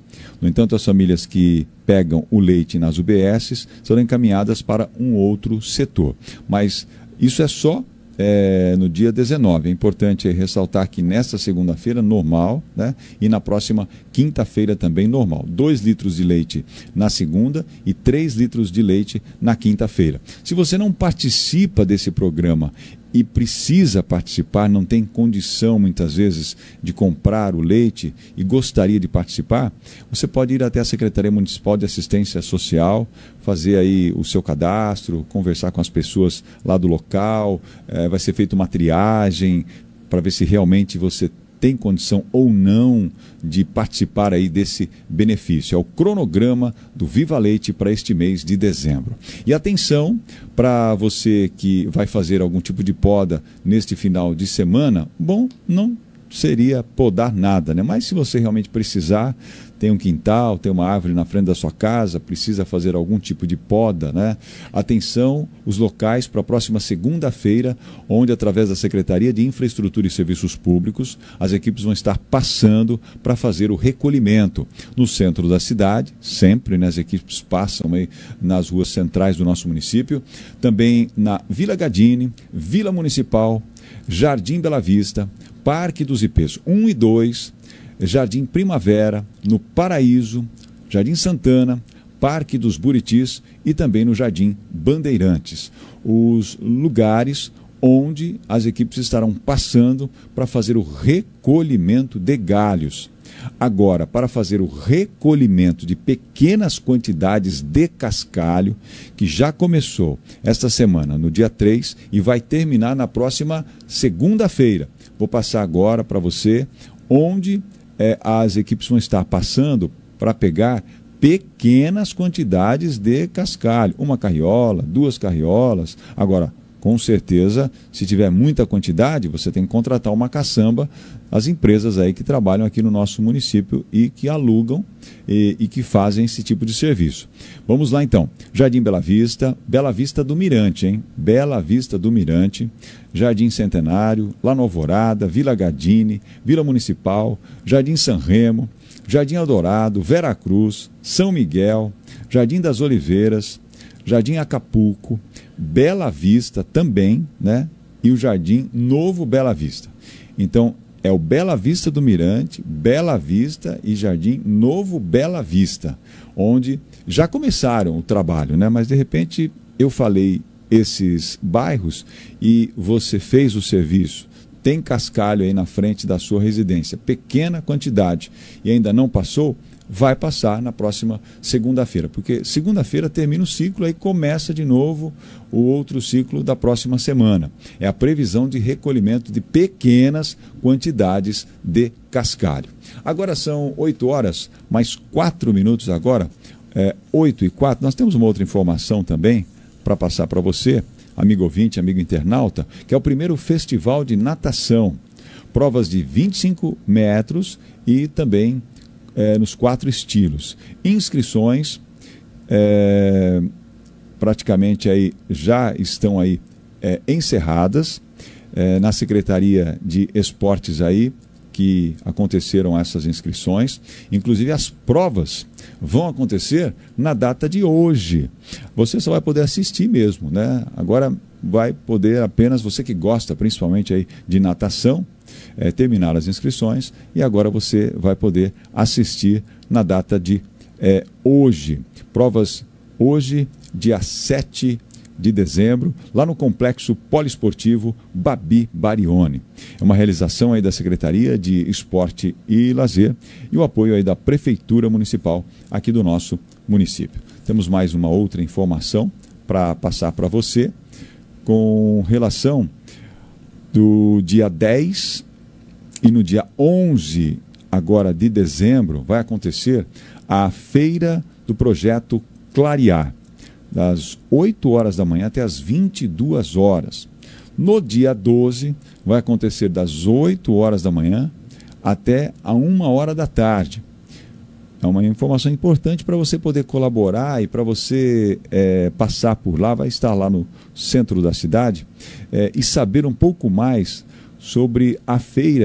No entanto, as famílias que pegam o leite nas U B Ss serão encaminhadas para um outro setor. Mas isso é só é, no dia dezenove. É importante ressaltar que nesta segunda-feira, normal, né? E na próxima quinta-feira também normal. Dois litros de leite na segunda e três litros de leite na quinta-feira. Se você não participa desse programa e precisa participar, não tem condição muitas vezes de comprar o leite e gostaria de participar, você pode ir até a Secretaria Municipal de Assistência Social, fazer aí o seu cadastro, conversar com as pessoas lá do local, eh, vai ser feita uma triagem para ver se realmente você tem condição ou não de participar aí desse benefício. É o cronograma do Viva Leite para este mês de dezembro. E atenção para você que vai fazer algum tipo de poda neste final de semana, bom, não seria podar nada, né? Mas se você realmente precisar, tem um quintal, tem uma árvore na frente da sua casa, precisa fazer algum tipo de poda, né? Atenção, os locais para a próxima segunda-feira, onde através da Secretaria de Infraestrutura e Serviços Públicos, as equipes vão estar passando para fazer o recolhimento. No centro da cidade, sempre, né, as equipes passam aí nas ruas centrais do nosso município, também na Vila Gadini, Vila Municipal, Jardim Bela Vista, Parque dos Ipês um e dois, Jardim Primavera, no Paraíso, Jardim Santana, Parque dos Buritis e também no Jardim Bandeirantes. Os lugares onde as equipes estarão passando para fazer o recolhimento de galhos. Agora, para fazer o recolhimento de pequenas quantidades de cascalho, que já começou esta semana, no dia três, e vai terminar na próxima segunda-feira. Vou passar agora para você onde é, as equipes vão estar passando para pegar pequenas quantidades de cascalho. Uma carriola, duas carriolas. Agora, com certeza, se tiver muita quantidade, você tem que contratar uma caçamba, as empresas aí que trabalham aqui no nosso município e que alugam e, e que fazem esse tipo de serviço. Vamos lá então. Jardim Bela Vista, Bela Vista do Mirante, hein? Bela Vista do Mirante, Jardim Centenário, lá no Alvorada, Vila Gadini, Vila Municipal, Jardim Sanremo, Jardim Eldorado, Vera Cruz, São Miguel, Jardim das Oliveiras, Jardim Acapulco, Bela Vista também, né? E o Jardim Novo Bela Vista. Então, é o Bela Vista do Mirante, Bela Vista e Jardim Novo Bela Vista, onde já começaram o trabalho, né? Mas de repente eu falei esses bairros e você fez o serviço. Tem cascalho aí na frente da sua residência, pequena quantidade, e ainda não passou, vai passar na próxima segunda-feira, porque segunda-feira termina o ciclo e começa de novo o outro ciclo da próxima semana. É a previsão de recolhimento de pequenas quantidades de cascalho. Agora são oito horas, mais quatro minutos agora, é, oito e quatro. Nós temos uma outra informação também para passar para você, amigo ouvinte, amigo internauta, que é o primeiro festival de natação. Provas de vinte e cinco metros e também É, nos quatro estilos. Inscrições é, praticamente aí já estão aí é, encerradas é, na Secretaria de Esportes aí que aconteceram essas inscrições. Inclusive as provas vão acontecer na data de hoje. Você só vai poder assistir mesmo, né? Agora vai poder apenas você que gosta principalmente aí de natação, É, terminar as inscrições e agora você vai poder assistir na data de é, hoje. Provas hoje, dia sete de dezembro, lá no Complexo Poliesportivo Babi Barione. É uma realização aí da Secretaria de Esporte e Lazer e o apoio aí da Prefeitura Municipal aqui do nosso município. Temos mais uma outra informação para passar para você com relação do dia dez e no dia onze agora de dezembro vai acontecer a feira do projeto Clarear, das oito horas da manhã até as vinte e duas horas. No dia doze vai acontecer das oito horas da manhã até a uma hora da tarde. É uma informação importante para você poder colaborar e para você é, passar por lá, vai estar lá no centro da cidade é, e saber um pouco mais sobre a feira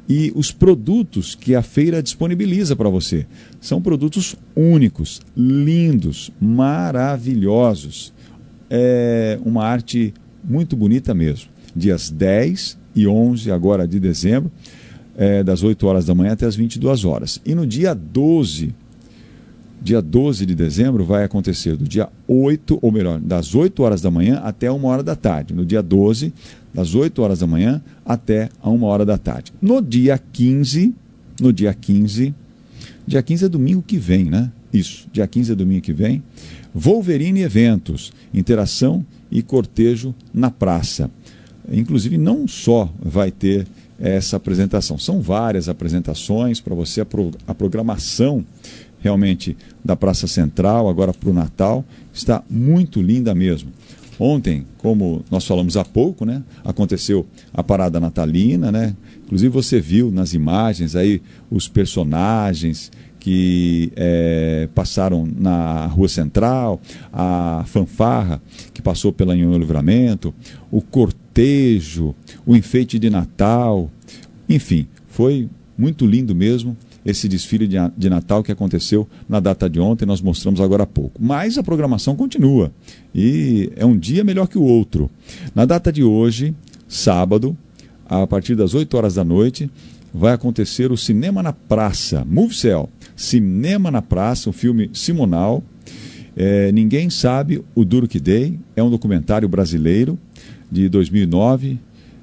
e os produtos que a feira disponibiliza para você. São produtos únicos, lindos, maravilhosos. É uma arte muito bonita mesmo. Dias dez e onze agora de dezembro, é, das oito horas da manhã até as vinte e duas horas. E no dia doze, dia doze de dezembro, vai acontecer do dia oito, ou melhor, das oito horas da manhã até uma hora da tarde. No dia doze, das oito horas da manhã até a uma hora da tarde. No dia quinze, no dia quinze, dia quinze é domingo que vem, né? Isso, dia quinze é domingo que vem. Wolverine Eventos, interação e cortejo na praça. Inclusive, não só vai ter essa apresentação, são várias apresentações para você, a, pro, a programação realmente da Praça Central, agora para o Natal, está muito linda mesmo. Ontem, como nós falamos há pouco, né, aconteceu a parada natalina, né? Inclusive você viu nas imagens aí os personagens que é, passaram na Rua Central, a fanfarra que passou pela Anhanguera Livramento, o cortejo, o enfeite de Natal, enfim, foi muito lindo mesmo esse desfile de, de Natal que aconteceu na data de ontem, nós mostramos agora há pouco. Mas a programação continua e é um dia melhor que o outro. Na data de hoje, sábado, a partir das oito horas da noite, vai acontecer o Cinema na Praça, Movecel, Cinema na Praça, um filme simonal. É, Ninguém Sabe o Duro que Dei, é um documentário brasileiro de dois mil e nove,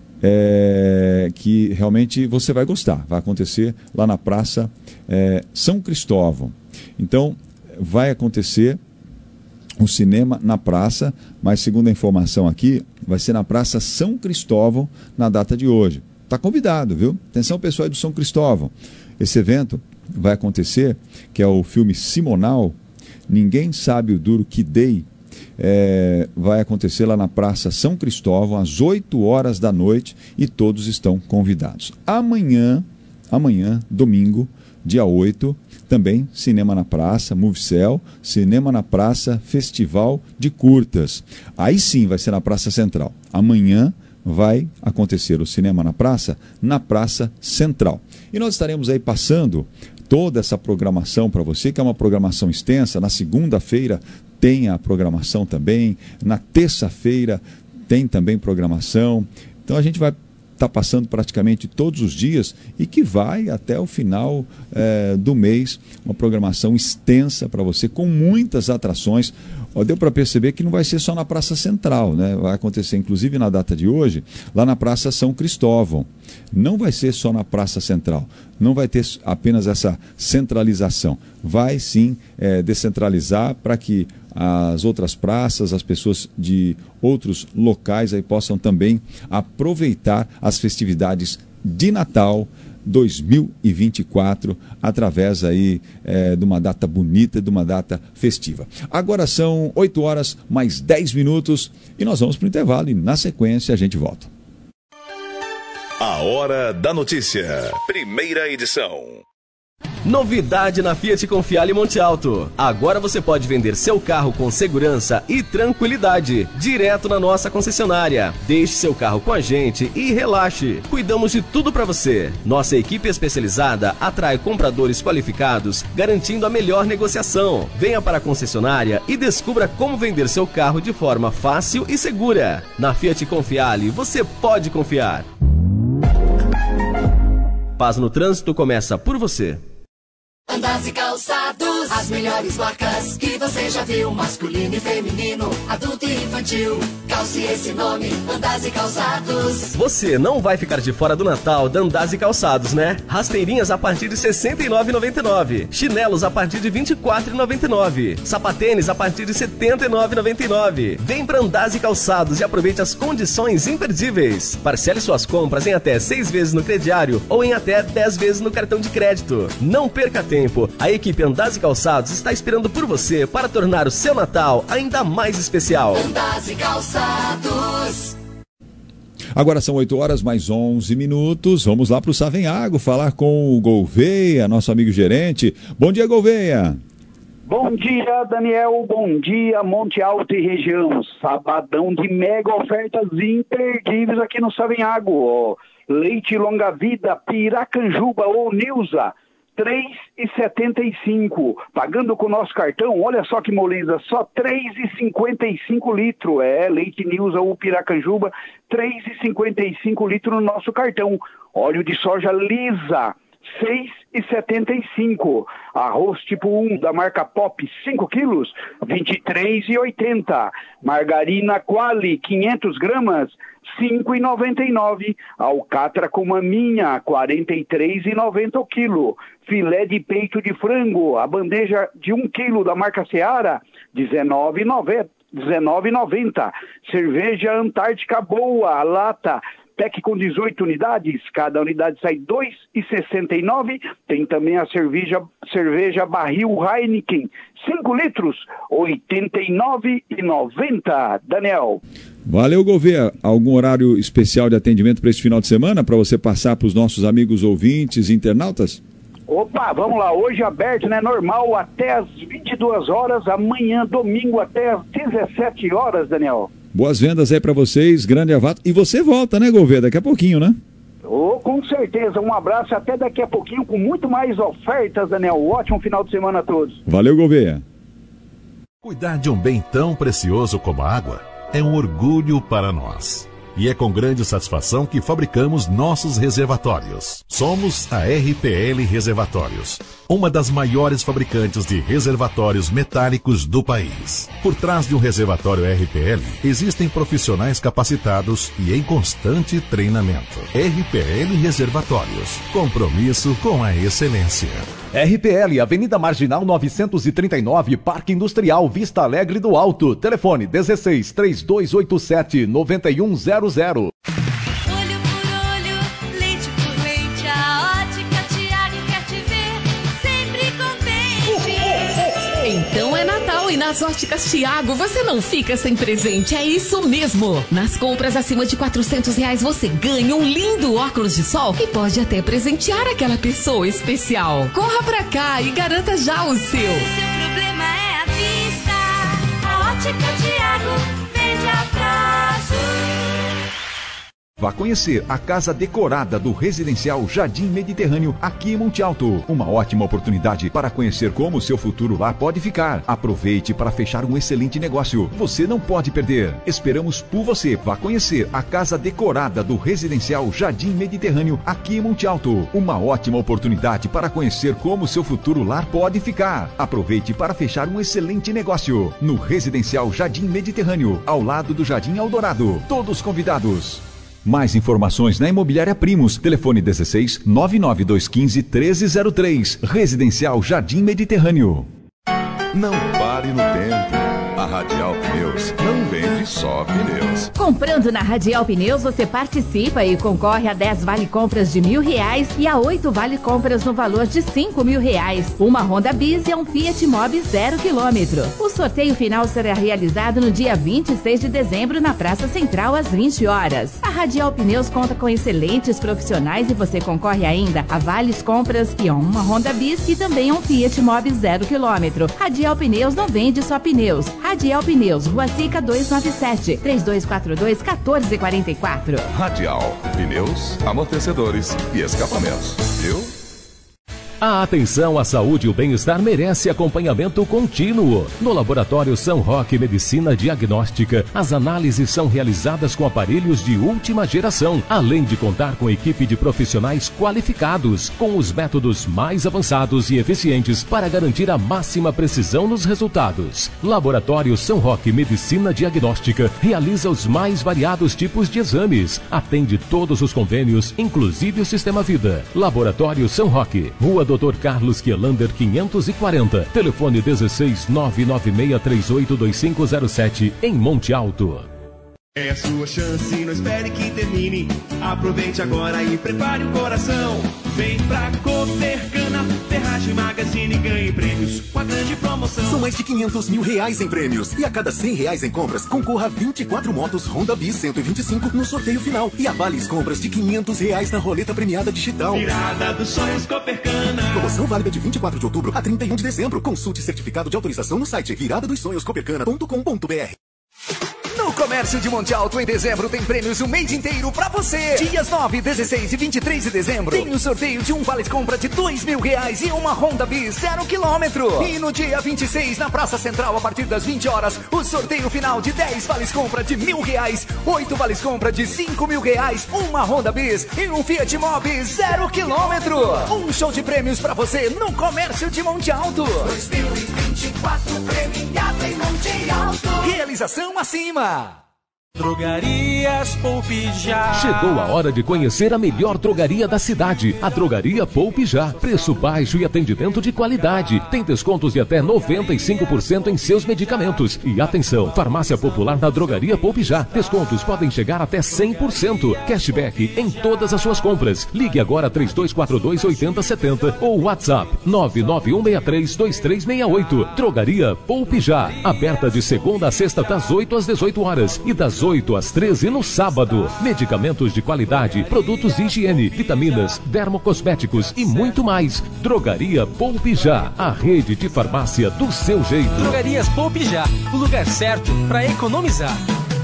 É, que realmente você vai gostar. Vai acontecer lá na Praça é, São Cristóvão. Então, vai acontecer o cinema na praça, mas segundo a informação aqui, vai ser na Praça São Cristóvão na data de hoje. Está convidado, viu? Atenção, pessoal do São Cristóvão. Esse evento vai acontecer, que é o filme simonal, Ninguém Sabe o Duro que Dei, É, vai acontecer lá na Praça São Cristóvão às oito horas da noite e todos estão convidados. Amanhã, amanhã, domingo, dia oito, também Cinema na Praça, Movecel, Cinema na Praça, Festival de Curtas. Aí sim vai ser na Praça Central. Amanhã vai acontecer o Cinema na Praça, na Praça Central. E nós estaremos aí passando toda essa programação para você, que é uma programação extensa. Na segunda-feira tem a programação também, na terça-feira tem também programação. Então a gente vai estar tá passando praticamente todos os dias e que vai até o final é, do mês, uma programação extensa para você, com muitas atrações. Ó, deu para perceber que não vai ser só na Praça Central, né? Vai acontecer, inclusive, na data de hoje, lá na Praça São Cristóvão. Não vai ser só na Praça Central, não vai ter apenas essa centralização. Vai, sim, é, descentralizar para que as outras praças, as pessoas de outros locais aí possam também aproveitar as festividades de Natal dois mil e vinte e quatro, através aí é, de uma data bonita, de uma data festiva. Agora são oito horas mais dez minutos e nós vamos para o intervalo e na sequência a gente volta. A Hora da Notícia, primeira edição. Novidade na Fiat Confiale Monte Alto. Agora você pode vender seu carro com segurança e tranquilidade, direto na nossa concessionária. Deixe seu carro com a gente e relaxe. Cuidamos de tudo para você. Nossa equipe especializada atrai compradores qualificados, garantindo a melhor negociação. Venha para a concessionária e descubra como vender seu carro de forma fácil e segura. Na Fiat Confiale, você pode confiar. Paz no Trânsito começa por você. Andas e Calçados, as melhores marcas que você já viu, masculino e feminino, adulto e infantil. Calce esse nome, Andas e Calçados. Você não vai ficar de fora do Natal da Andas e Calçados, né? Rasteirinhas a partir de sessenta e nove reais e noventa e nove centavos, chinelos a partir de vinte e quatro reais e noventa e nove centavos, sapatênis a partir de setenta e nove reais e noventa e nove centavos. Vem pra Andas e Calçados e aproveite as condições imperdíveis. Parcele suas compras em até seis vezes no crediário ou em até dez vezes no cartão de crédito. Não perca tempo. A equipe Andas e Calçados está esperando por você para tornar o seu Natal ainda mais especial. Andas e Calçados. Agora são oito horas mais onze minutos. Vamos lá para o Savenhago falar com o Gouveia, nosso amigo gerente. Bom dia, Gouveia. Bom dia, Daniel. Bom dia, Monte Alto e região. Sabadão de mega ofertas imperdíveis aqui no Savenhago. Leite longa-vida Piracanjuba ou Nilza, três reais e setenta e cinco centavos. Pagando com o nosso cartão, olha só que moleza, só três reais e cinquenta e cinco litros. É, leite Nilza ou Piracanjuba, três reais e cinquenta e cinco litros no nosso cartão. Óleo de soja lisa, seis reais e setenta e cinco centavos. Arroz tipo um da marca Pop, cinco quilos, vinte e três reais e oitenta centavos. Margarina Quali, quinhentas gramas, cinco reais e noventa e nove centavos. Alcatra com maminha, quarenta e três reais e noventa centavos o quilo. Filé de peito de frango, a bandeja de um quilo da marca Seara, dezenove reais e noventa centavos. Cerveja Antártica Boa, a lata, pack com dezoito unidades, cada unidade sai dois reais e sessenta e nove centavos. Tem também a cerveja, cerveja barril Heineken, cinco litros, oitenta e nove reais e noventa centavos. Daniel. Valeu, Gouveia. Algum horário especial de atendimento para este final de semana, para você passar para os nossos amigos ouvintes e internautas? Opa, vamos lá, hoje aberto, né, normal, até às vinte e duas horas, amanhã, domingo, até às dezessete horas, Daniel. Boas vendas aí para vocês, grande avato. E você volta, né, Gouveia, daqui a pouquinho, né? Oh, com certeza, um abraço, até daqui a pouquinho, com muito mais ofertas, Daniel. Ótimo final de semana a todos. Valeu, Gouveia. Cuidar de um bem tão precioso como a água é um orgulho para nós. E é com grande satisfação que fabricamos nossos reservatórios. Somos a R P L Reservatórios, uma das maiores fabricantes de reservatórios metálicos do país. Por trás de um reservatório R P L, existem profissionais capacitados e em constante treinamento. R P L Reservatórios, compromisso com a excelência. R P L, Avenida Marginal novecentos e trinta e nove, Parque Industrial, Vista Alegre do Alto. Telefone dezesseis, três dois oito sete, nove um zero zero. Olho por olho, leite por leite, a Ótica Tiago quer te ver sempre contente. Então é Natal e nas Óticas Tiago você não fica sem presente, é isso mesmo. Nas compras acima de quatrocentos reais você ganha um lindo óculos de sol e pode até presentear aquela pessoa especial. Corra pra cá e garanta já o seu. Seu problema é a vista, a Ótica Tiago vende a prazo. Vá conhecer a casa decorada do Residencial Jardim Mediterrâneo aqui em Monte Alto. Uma ótima oportunidade para conhecer como o seu futuro lá pode ficar. Aproveite para fechar um excelente negócio. Você não pode perder. Esperamos por você. Vá conhecer a casa decorada do Residencial Jardim Mediterrâneo aqui em Monte Alto. Uma ótima oportunidade para conhecer como o seu futuro lar pode ficar. Aproveite para fechar um excelente negócio. No Residencial Jardim Mediterrâneo, ao lado do Jardim Eldorado. Todos convidados. Mais informações na Imobiliária Primos. Telefone dezesseis, nove nove dois um cinco, um três zero três. Residencial Jardim Mediterrâneo. Não pare no tempo. A Radial Pneus não vende só pneus. Comprando na Radial Pneus, você participa e concorre a dez vale compras de mil reais e a oito vale compras no valor de cinco mil reais. Uma Honda Bis e um Fiat Mobi zero quilômetro. O sorteio final será realizado no dia vinte e seis de dezembro na Praça Central às vinte horas. A Radial Pneus conta com excelentes profissionais e você concorre ainda a vales compras e a uma Honda Bis e também um Fiat Mobi zero quilômetro. Radial Pneus não vende só pneus. Radial Pneus, Rua Sica duzentos e noventa e sete, três dois quatro dois, um quatro quatro quatro. Radial, pneus, amortecedores e escapamentos. Viu? A atenção à saúde e o bem-estar merece acompanhamento contínuo. No Laboratório São Roque Medicina Diagnóstica, as análises são realizadas com aparelhos de última geração, além de contar com equipe de profissionais qualificados, com os métodos mais avançados e eficientes para garantir a máxima precisão nos resultados. Laboratório São Roque Medicina Diagnóstica realiza os mais variados tipos de exames, atende todos os convênios, inclusive o Sistema Vida. Laboratório São Roque, Rua doutor Carlos Kielander quinhentos e quarenta, telefone dezesseis, nove nove seis três oito dois cinco zero sete, em Monte Alto. É a sua chance, não espere que termine. Aproveite agora e prepare o coração. Vem pra Copercana, Ferragem Magazine, ganhe prêmios com a grande promoção. São mais de quinhentos mil reais em prêmios. E a cada cem reais em compras, concorra a vinte e quatro motos Honda Bis cento e vinte e cinco no sorteio final. E a vales compras de quinhentos reais na roleta premiada digital. Virada dos sonhos Copercana. Promoção válida de vinte e quatro de outubro a trinta e um de dezembro. Consulte certificado de autorização no site virada dos sonhos copercana ponto com ponto br. Comércio de Monte Alto em dezembro tem prêmios o mês inteiro pra você. Dias nove, dezesseis e vinte e três de dezembro tem o sorteio de um vale compra de dois mil reais e uma Honda Bis zero quilômetro. E no dia vinte e seis, na Praça Central, a partir das vinte horas, o sorteio final de dez vales compra de mil reais, oito vales compra de cinco mil reais, uma Honda Bis e um Fiat Mobi zero quilômetro. Um show de prêmios pra você no Comércio de Monte Alto. dois mil e vinte e quatro premiado em Monte Alto. Realização acima. Drogarias Poupe Já. Chegou a hora de conhecer a melhor drogaria da cidade, a Drogaria Poupe Já. Preço baixo e atendimento de qualidade. Tem descontos de até noventa e cinco por cento em seus medicamentos. E atenção, farmácia popular na Drogaria Poupe Já. Descontos podem chegar até cem por cento. Cashback em todas as suas compras. Ligue agora três dois quatro dois, oito zero sete zero ou WhatsApp nove nove um seis três, dois três seis oito. Drogaria Poupe Já. Aberta de segunda a sexta das oito às dezoito horas e das oito às treze no sábado. Medicamentos de qualidade, produtos de higiene, vitaminas, dermocosméticos e muito mais. Drogaria Poupe Já, a rede de farmácia do seu jeito. Drogarias Poupe Já, o lugar certo para economizar.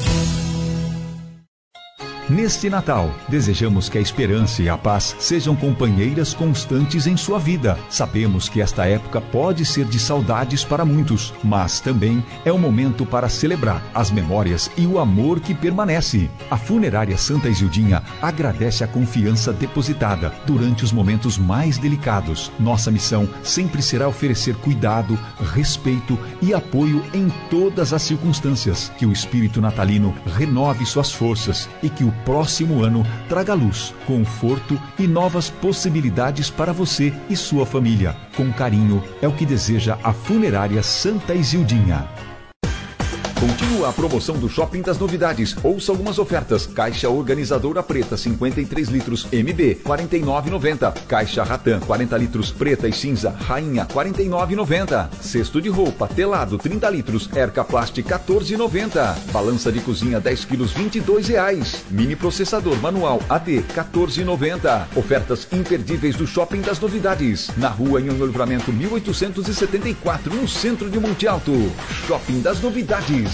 Neste Natal, desejamos que a esperança e a paz sejam companheiras constantes em sua vida. Sabemos que esta época pode ser de saudades para muitos, mas também é um momento para celebrar as memórias e o amor que permanece. A Funerária Santa Isildinha agradece a confiança depositada durante os momentos mais delicados. Nossa missão sempre será oferecer cuidado, respeito e apoio em todas as circunstâncias. Que o espírito natalino renove suas forças e que o próximo ano traga luz, conforto e novas possibilidades para você e sua família. Com carinho, é o que deseja a Funerária Santa Isildinha. Continua a promoção do Shopping das Novidades. Ouça algumas ofertas. Caixa organizadora preta cinquenta e três litros M B quarenta e nove reais e noventa centavos. Caixa Ratan quarenta litros preta e cinza Rainha quarenta e nove reais e noventa centavos. Cesto de roupa telado trinta litros Erca Plast quatorze reais e noventa centavos. Balança de cozinha dez quilos vinte e dois reais. Mini processador manual A D quatorze reais e noventa centavos. Ofertas imperdíveis do Shopping das Novidades. Na rua Anhonho Livramento mil oitocentos e setenta e quatro, no centro de Monte Alto. Shopping das Novidades.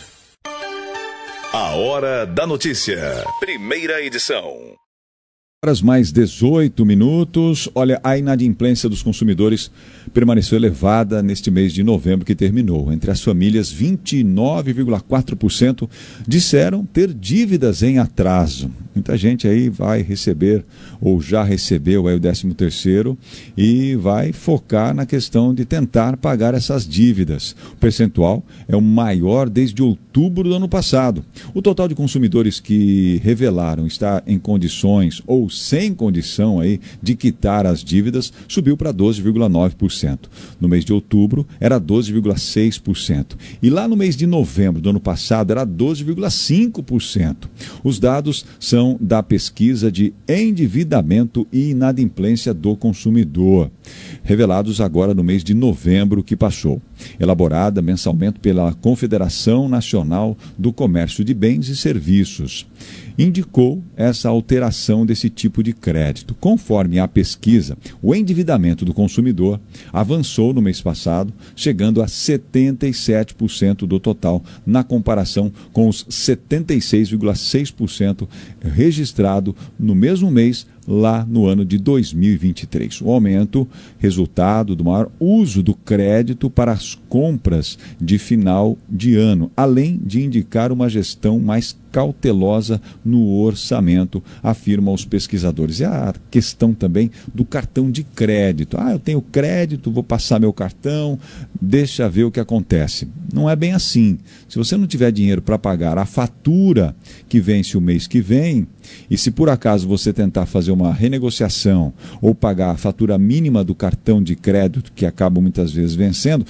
A Hora da Notícia. Primeira edição. Horas mais dezoito minutos. Olha, a inadimplência dos consumidores permaneceu elevada neste mês de novembro que terminou. Entre as famílias, vinte e nove vírgula quatro por cento disseram ter dívidas em atraso. Muita gente aí vai receber ou já recebeu aí o décimo terceiro e vai focar na questão de tentar pagar essas dívidas. O percentual é o maior desde outubro do ano passado. O total de consumidores que revelaram estar em condições ou sem condição aí de quitar as dívidas subiu para doze vírgula nove por cento. No mês de outubro era doze vírgula seis por cento. E lá no mês de novembro do ano passado era doze vírgula cinco por cento. Os dados são da pesquisa de endividamento e inadimplência do consumidor, revelados agora no mês de novembro que passou. Elaborada mensalmente pela Confederação Nacional do Comércio de Bens e Serviços. Indicou essa alteração desse tipo de crédito. Conforme a pesquisa, o endividamento do consumidor avançou no mês passado, chegando a setenta e sete por cento do total, na comparação com os setenta e seis vírgula seis por cento registrado no mesmo mês lá no ano de dois mil e vinte e três. O aumento, resultado do maior uso do crédito para as compras de final de ano, além de indicar uma gestão mais cautelosa no orçamento, afirmam os pesquisadores. E a questão também do cartão de crédito. Ah, eu tenho crédito, vou passar meu cartão, deixa ver o que acontece. Não é bem assim. Se você não tiver dinheiro para pagar a fatura que vence o mês que vem, e se por acaso você tentar fazer uma renegociação ou pagar a fatura mínima do cartão de crédito, que acaba muitas vezes vencendo,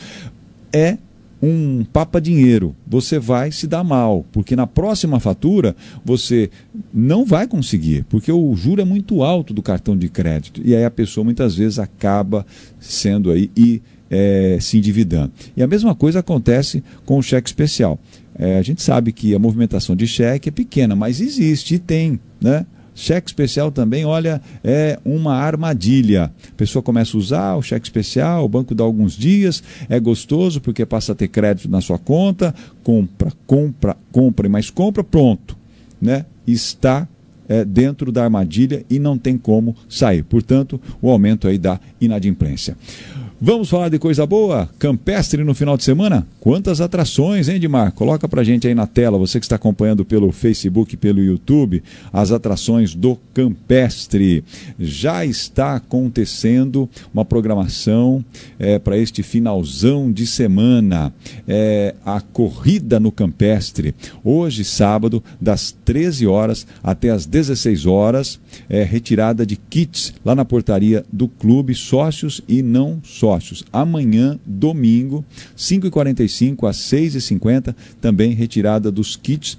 é um papa-dinheiro. Você vai se dar mal, porque na próxima fatura você não vai conseguir, porque o juro é muito alto do cartão de crédito. E aí a pessoa muitas vezes acaba sendo aí e é, se endividando. E a mesma coisa acontece com o cheque especial. É, a gente sabe que a movimentação de cheque é pequena, mas existe e tem, né? Cheque especial também, olha, é uma armadilha. A pessoa começa a usar o cheque especial, o banco dá alguns dias, é gostoso porque passa a ter crédito na sua conta, compra, compra, compra e mais compra, pronto, né? Está é, dentro da armadilha e não tem como sair. Portanto, o aumento aí da inadimplência. Vamos falar de coisa boa? Campestre no final de semana? Quantas atrações, hein, Edmar? Coloca pra gente aí na tela, você que está acompanhando pelo Facebook, pelo YouTube, as atrações do Campestre. Já está acontecendo uma programação é, para este finalzão de semana. É, a corrida no Campestre. Hoje, sábado, das treze horas até as dezesseis horas, é, retirada de kits lá na portaria do clube, sócios e não sócios. Amanhã, domingo, cinco e quarenta e cinco às seis e cinquenta, também retirada dos kits,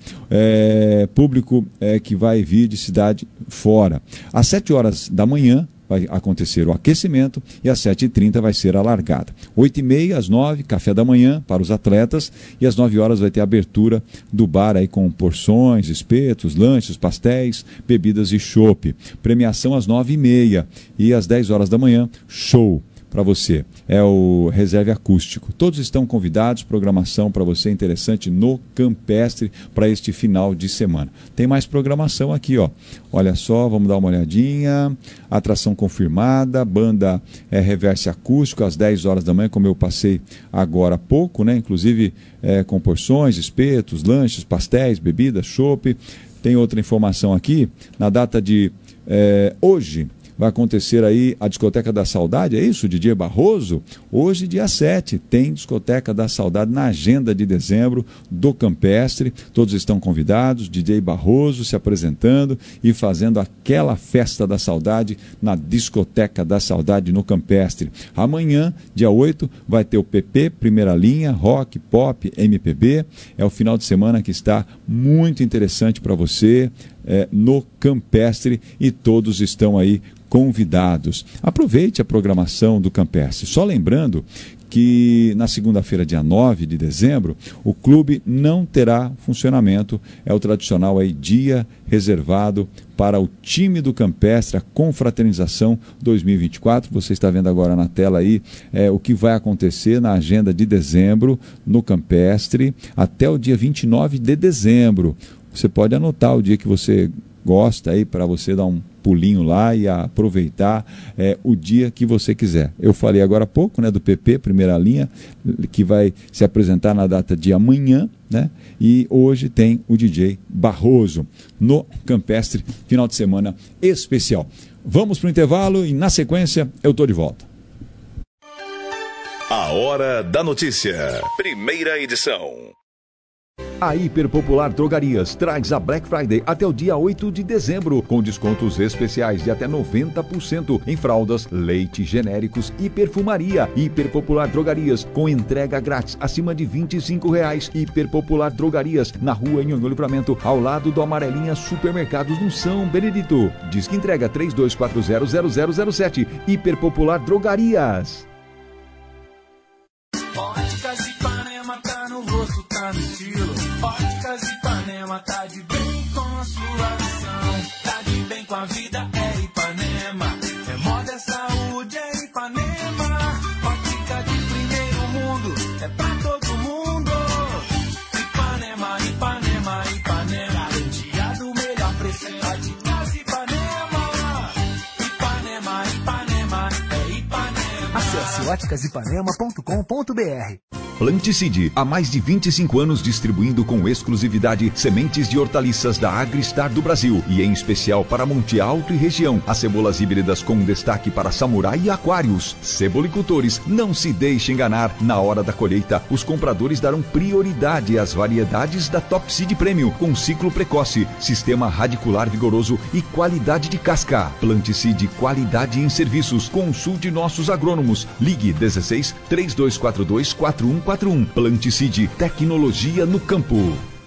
é, público é, que vai vir de cidade fora. Às sete horas da manhã vai acontecer o aquecimento e às sete e trinta vai ser a largada. oito e meia às nove, café da manhã para os atletas, e às nove horas vai ter a abertura do bar aí com porções, espetos, lanches, pastéis, bebidas e chopp. Premiação às nove e meia e às dez horas da manhã, show para você. É o Reserve Acústico. Todos estão convidados, programação para você interessante no Campestre para este final de semana. Tem mais programação aqui, ó. Olha só, vamos dar uma olhadinha. Atração confirmada, banda é, Reverse Acústico às dez horas da manhã, como eu passei agora há pouco, né? Inclusive é, com porções, espetos, lanches, pastéis, bebidas, chopp. Tem outra informação aqui, na data de é, hoje, vai acontecer aí a Discoteca da Saudade, é isso, D J Barroso? Hoje, dia sete, tem Discoteca da Saudade na agenda de dezembro do Campestre. Todos estão convidados, D J Barroso se apresentando e fazendo aquela festa da saudade na Discoteca da Saudade no Campestre. Amanhã, dia oito, vai ter o P P, primeira linha, rock, pop, M P B. É o final de semana que está muito interessante para você é, no Campestre e todos estão aí convidados. Aproveite a programação do Campestre. Só lembrando que na segunda-feira, dia nove de dezembro, o clube não terá funcionamento. É o tradicional aí, dia reservado para o time do Campestre, a confraternização dois mil e vinte e quatro. Você está vendo agora na tela aí é, o que vai acontecer na agenda de dezembro no Campestre até o dia vinte e nove de dezembro. Você pode anotar o dia que você gosta aí para você dar um pulinho lá e aproveitar é, o dia que você quiser. Eu falei agora há pouco, né, do P P, primeira linha, que vai se apresentar na data de amanhã, né? E hoje tem o D J Barroso no Campestre, final de semana especial. Vamos para o intervalo e na sequência eu estou de volta. A Hora da Notícia, primeira edição. A Hiperpopular Drogarias traz a Black Friday até o dia oito de dezembro, com descontos especiais de até noventa por cento em fraldas, leite, genéricos e perfumaria. Hiperpopular Drogarias, com entrega grátis acima de vinte e cinco reais. Hiperpopular Drogarias, na rua Nhonhô Livramento, ao lado do Amarelinha Supermercados no São Benedito. Diz que entrega três dois quatro zero zero zero zero sete. Hiperpopular Drogarias. Óticas Ipanema tá no rosto, tá no estilo. Óticas Ipanema tá de bem com a sua visão. Tá de bem com a vida, é Ipanema. É moda, é saúde, é Ipanema. Ótica de primeiro mundo, é pra todo mundo. Ipanema, Ipanema, Ipanema. Garantia do melhor preço, é Óticas Ipanema. Ipanema, Ipanema, é Ipanema. Acesse óticas ipanema ponto com ponto br. Planticide, há mais de vinte e cinco anos distribuindo com exclusividade sementes de hortaliças da Agristar do Brasil e em especial para Monte Alto e região. As cebolas híbridas com destaque para samurai e aquários. Cebolicultores, não se deixe enganar. Na hora da colheita, os compradores darão prioridade às variedades da Top Seed Premium com ciclo precoce, sistema radicular vigoroso e qualidade de casca. Planticide, qualidade em serviços. Consulte nossos agrônomos. Ligue dezesseis, três dois quatro dois, quatro um quatro um. Planticide, tecnologia no campo.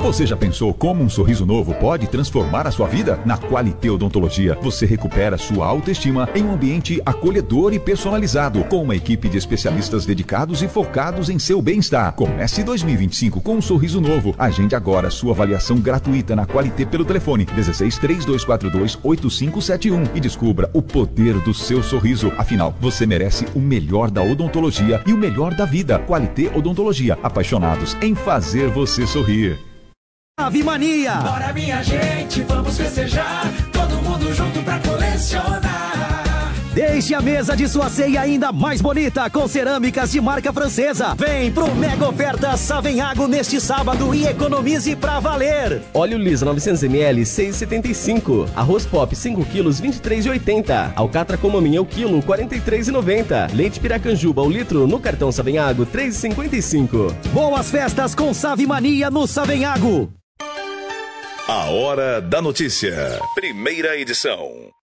Você já pensou como um sorriso novo pode transformar a sua vida? Na Qualité Odontologia, você recupera sua autoestima em um ambiente acolhedor e personalizado, com uma equipe de especialistas dedicados e focados em seu bem-estar. Comece dois mil e vinte e cinco com um sorriso novo. Agende agora sua avaliação gratuita na Qualité pelo telefone dezesseis, três dois quatro dois, oito cinco sete um e descubra o poder do seu sorriso. Afinal, você merece o melhor da odontologia e o melhor da vida. Qualité Odontologia, apaixonados em fazer você sorrir. Ave Mania! Bora minha gente, vamos festejar, todo mundo junto pra colecionar. Deixe a mesa de sua ceia ainda mais bonita com cerâmicas de marca francesa. Vem pro Mega Oferta Savenhago neste sábado e economize pra valer. Óleo Lisa novecentos mililitros, seis reais e setenta e cinco. Arroz Pop cinco quilos, vinte e três reais e oitenta centavos. Alcatra com maminha o quilo, quarenta e três reais e noventa centavos. Leite Piracanjuba o litro no cartão Savenhago, três reais e cinquenta e cinco centavos. Boas festas com Save Mania no Savenhago. A Hora da Notícia. Primeira edição.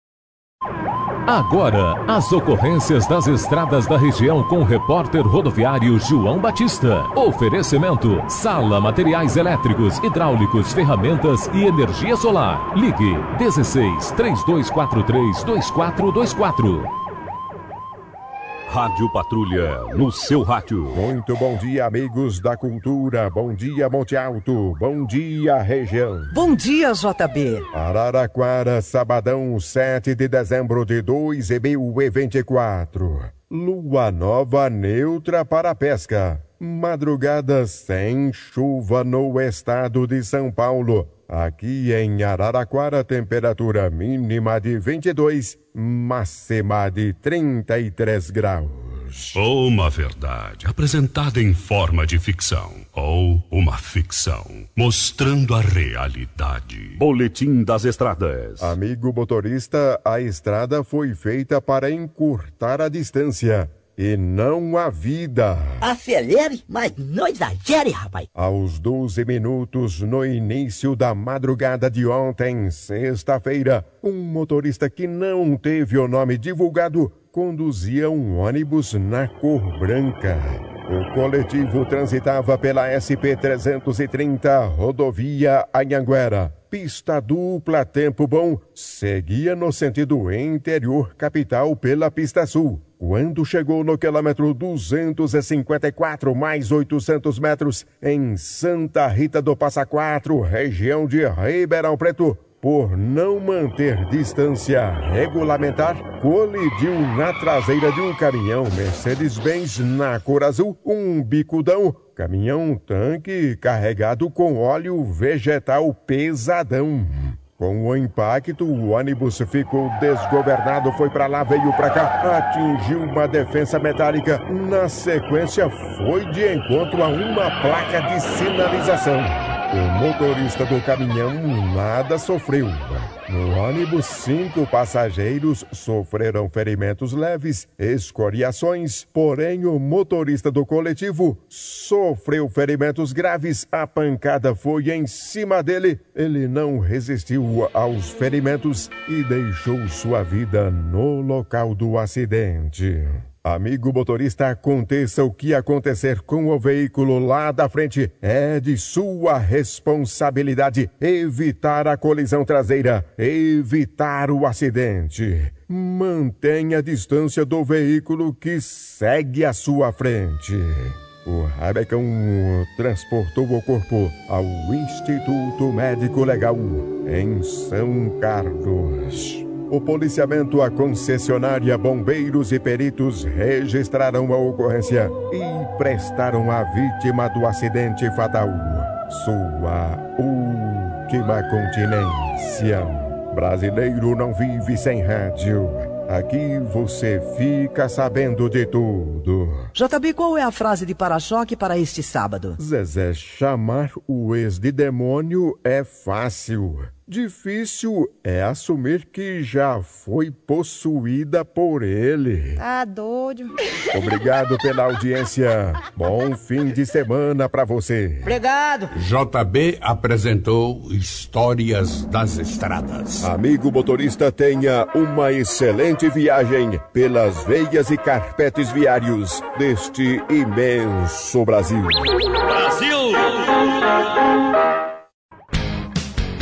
Agora, as ocorrências das estradas da região com o repórter rodoviário João Batista. Oferecimento: Sala Materiais Elétricos, Hidráulicos, Ferramentas e Energia Solar. Ligue dezesseis, três dois quatro três, dois quatro dois quatro. Rádio Patrulha, no seu rádio. Muito bom dia, amigos da cultura. Bom dia, Monte Alto. Bom dia, região. Bom dia, J B. Araraquara, sabadão, sete de dezembro de dois mil e vinte e quatro. Lua nova neutra para a pesca. Madrugada sem chuva no estado de São Paulo. Aqui em Araraquara, temperatura mínima de vinte e dois, máxima de trinta e três graus. Uma verdade apresentada em forma de ficção, ou uma ficção mostrando a realidade. Boletim das Estradas. Amigo motorista, a estrada foi feita para encurtar a distância e não a vida. Acelere, mas não exagere, rapaz. Aos doze minutos no início da madrugada de ontem, sexta-feira, um motorista que não teve o nome divulgado conduzia um ônibus na cor branca. O coletivo transitava pela S P trezentos e trinta, rodovia Anhanguera. Pista dupla, tempo bom, seguia no sentido interior capital pela pista sul. Quando chegou no quilômetro duzentos e cinquenta e quatro mais oitocentos metros, em Santa Rita do Passa Quatro, região de Ribeirão Preto, por não manter distância regulamentar, colidiu na traseira de um caminhão Mercedes-Benz na cor azul, um bicudão, caminhão-tanque carregado com óleo vegetal pesadão. Com o impacto, o ônibus ficou desgovernado, foi para lá, veio para cá, atingiu uma defensa metálica. Na sequência, foi de encontro a uma placa de sinalização. O motorista do caminhão nada sofreu. No ônibus, cinco passageiros sofreram ferimentos leves, escoriações, porém o motorista do coletivo sofreu ferimentos graves. A pancada foi em cima dele. Ele não resistiu aos ferimentos e deixou sua vida no local do acidente. Amigo motorista, aconteça o que acontecer com o veículo lá da frente, é de sua responsabilidade evitar a colisão traseira, evitar o acidente. Mantenha a distância do veículo que segue à sua frente. O Rabecão transportou o corpo ao Instituto Médico Legal em São Carlos. O policiamento, a concessionária, bombeiros e peritos registraram a ocorrência e prestaram à vítima do acidente fatal sua última continência. Brasileiro não vive sem rádio. Aqui você fica sabendo de tudo. J B, qual é a frase de para-choque para este sábado? Zezé, chamar o ex de demônio é fácil. Difícil é assumir que já foi possuída por ele. Tá doido. Obrigado pela audiência. Bom fim de semana pra você. Obrigado. J B apresentou Histórias das Estradas. Amigo motorista, tenha uma excelente viagem pelas veias e carpetes viários deste imenso Brasil. Brasil!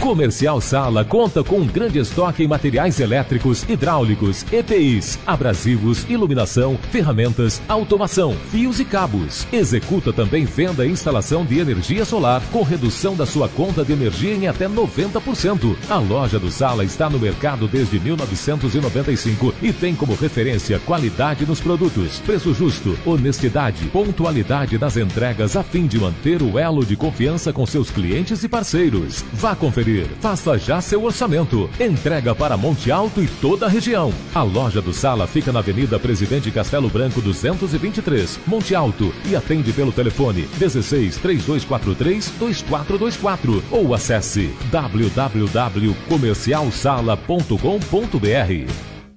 Comercial Sala conta com um grande estoque em materiais elétricos, hidráulicos, E P Is, abrasivos, iluminação, ferramentas, automação, fios e cabos. Executa também venda e instalação de energia solar com redução da sua conta de energia em até noventa por cento. A loja do Sala está no mercado desde mil novecentos e noventa e cinco e tem como referência qualidade nos produtos, preço justo, honestidade, pontualidade nas entregas a fim de manter o elo de confiança com seus clientes e parceiros. Vá conferir. Faça já seu orçamento. Entrega para Monte Alto e toda a região. A loja do Sala fica na Avenida Presidente Castelo Branco duzentos e vinte e três, Monte Alto, e atende pelo telefone dezesseis, três dois quatro três, dois quatro dois quatro ou acesse w w w ponto comercial sala ponto com ponto b r.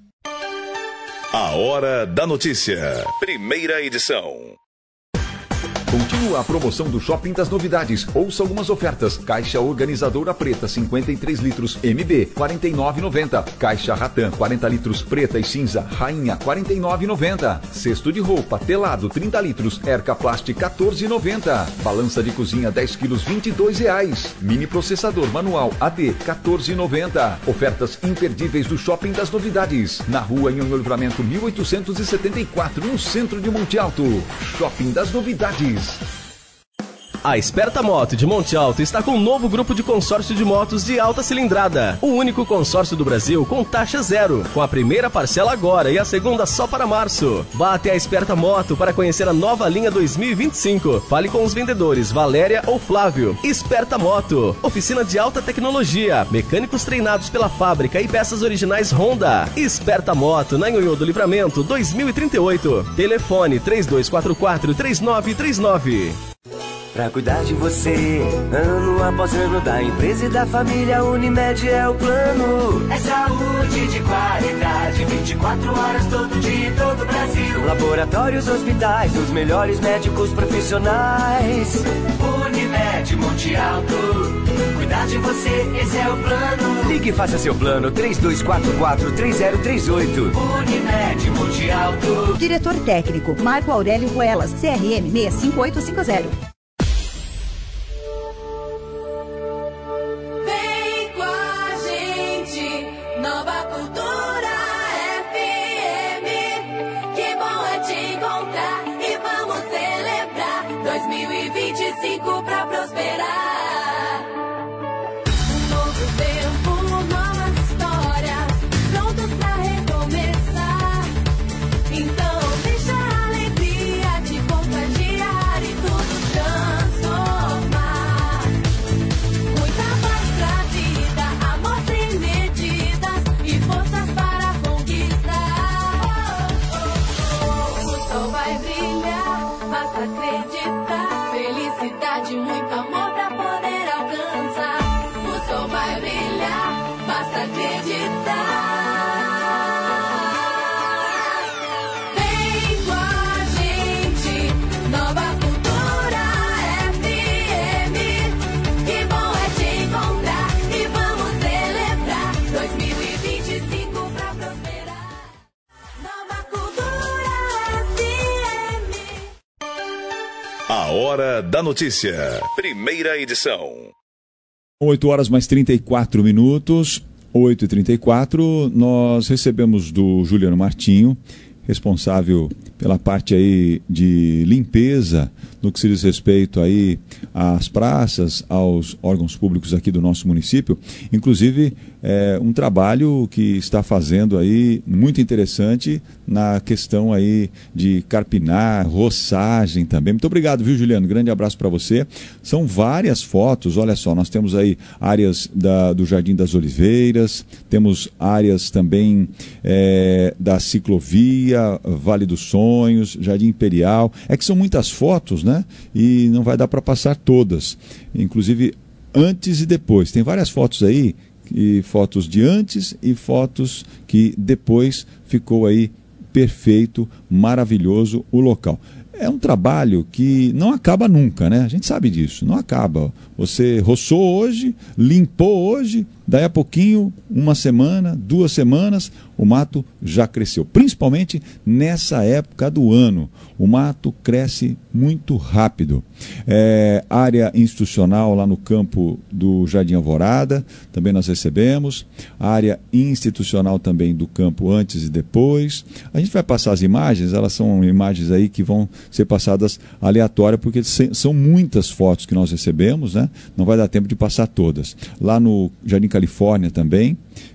A Hora da Notícia. Primeira edição. Continua a promoção do Shopping das Novidades. Ouça algumas ofertas. Caixa organizadora preta cinquenta e três litros M B quarenta e nove reais e noventa centavos. Caixa Ratan quarenta litros preta e cinza Rainha quarenta e nove reais e noventa centavos. Cesto de roupa telado trinta litros Erca Plast quatorze reais e noventa centavos. Balança de cozinha dez quilos vinte e dois reais. Mini processador manual A D quatorze reais e noventa centavos. Ofertas imperdíveis do Shopping das Novidades. Na rua Nhonhô Livramento mil oitocentos e setenta e quatro, no centro de Monte Alto. Shopping das Novidades. A Esperta Moto de Monte Alto está com um novo grupo de consórcio de motos de alta cilindrada. O único consórcio do Brasil com taxa zero, com a primeira parcela agora e a segunda só para março. Vá até a Esperta Moto para conhecer a nova linha dois mil e vinte e cinco. Fale com os vendedores Valéria ou Flávio. Esperta Moto, oficina de alta tecnologia, mecânicos treinados pela fábrica e peças originais Honda. Esperta Moto, na Nhonhô do Livramento dois mil e trinta e oito. Telefone três dois quatro quatro, três nove três nove. Pra cuidar de você, ano após ano, da empresa e da família, Unimed é o plano. É saúde de qualidade, vinte e quatro horas todo dia em todo o Brasil. Laboratórios, hospitais, os melhores médicos profissionais. Unimed Monte Alto, cuidar de você, esse é o plano. Ligue e faça seu plano, três dois quatro quatro, três zero três oito. Unimed Monte Alto. Diretor técnico, Marco Aurélio Ruelas, C R M seis cinco oito cinco zero. Nova Cultura F M, que bom é te encontrar e vamos celebrar dois mil e vinte e cinco pra prosperar. Um novo tempo, novas histórias, prontos pra recomeçar. Então deixa a alegria te contagiar e tudo transformar. Muita paz pra vida, amor sem medidas e forças para conquistar. O sol vai brilhar, basta acreditar. Felicidade, muito amor pra poder alcançar. O sol vai brilhar, basta acreditar. Vem com a gente, Nova Cultura F M. Que bom é te encontrar e vamos celebrar dois mil e vinte e cinco pra prosperar. Nova Cultura F M. A Hora da Notícia. Primeira edição. oito horas mais trinta e quatro minutos, oito e trinta e quatro, nós recebemos do Juliano Martinho, responsável pela parte aí de limpeza, no que se diz respeito aí às praças, aos órgãos públicos aqui do nosso município, inclusive é, um trabalho que está fazendo aí muito interessante na questão aí de carpinar, roçagem também. Muito obrigado, viu, Juliano? Grande abraço para você. São várias fotos, olha só, nós temos aí áreas da, do Jardim das Oliveiras, temos áreas também é, da ciclovia, Vale dos Sonhos, Jardim Imperial. É que são muitas fotos, né? E não vai dar para passar todas. Inclusive antes e depois. Tem várias fotos aí, e fotos de antes e fotos que depois ficou aí perfeito, maravilhoso o local. É um trabalho que não acaba nunca, né? A gente sabe disso, não acaba. Você roçou hoje, limpou hoje, Daí a pouquinho, uma semana, duas semanas, o mato já cresceu. Principalmente nessa época do ano. O mato cresce muito rápido. É, área institucional lá no campo do Jardim Alvorada, também nós recebemos. A área institucional também do campo antes e depois. A gente vai passar as imagens, elas são imagens aí que vão ser passadas aleatórias, porque são muitas fotos que nós recebemos, né? Não vai dar tempo de passar todas. Lá no Jardim Califórnia também,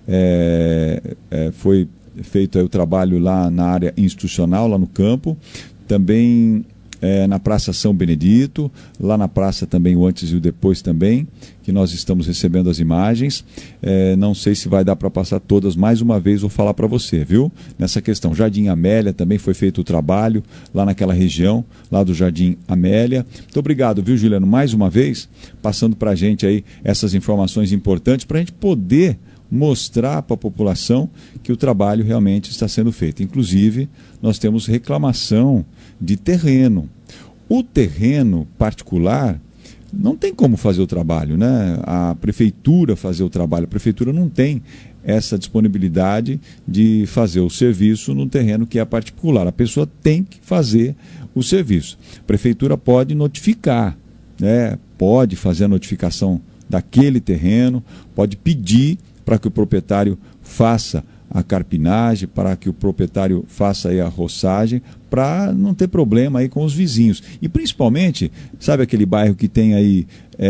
é, é, foi feito aí o trabalho lá na área institucional, lá no campo, também é, na Praça São Benedito, lá na praça também o antes e o depois também, que nós estamos recebendo as imagens. É, não sei se vai dar para passar todas, mais uma vez vou falar para você, viu? Nessa questão, Jardim Amélia também foi feito o trabalho, lá naquela região, lá do Jardim Amélia. Muito obrigado, viu, Juliano, mais uma vez, passando para a gente aí essas informações importantes, para a gente poder mostrar para a população que o trabalho realmente está sendo feito. Inclusive, nós temos reclamação de terreno. O terreno particular não tem como fazer o trabalho, né? A prefeitura fazer o trabalho. A prefeitura não tem essa disponibilidade de fazer o serviço no terreno que é particular. A pessoa tem que fazer o serviço. A prefeitura pode notificar, né? Pode fazer a notificação daquele terreno, pode pedir para que o proprietário faça a carpinagem, para que o proprietário faça aí a roçagem, para não ter problema aí com os vizinhos. E principalmente, sabe aquele bairro que tem aí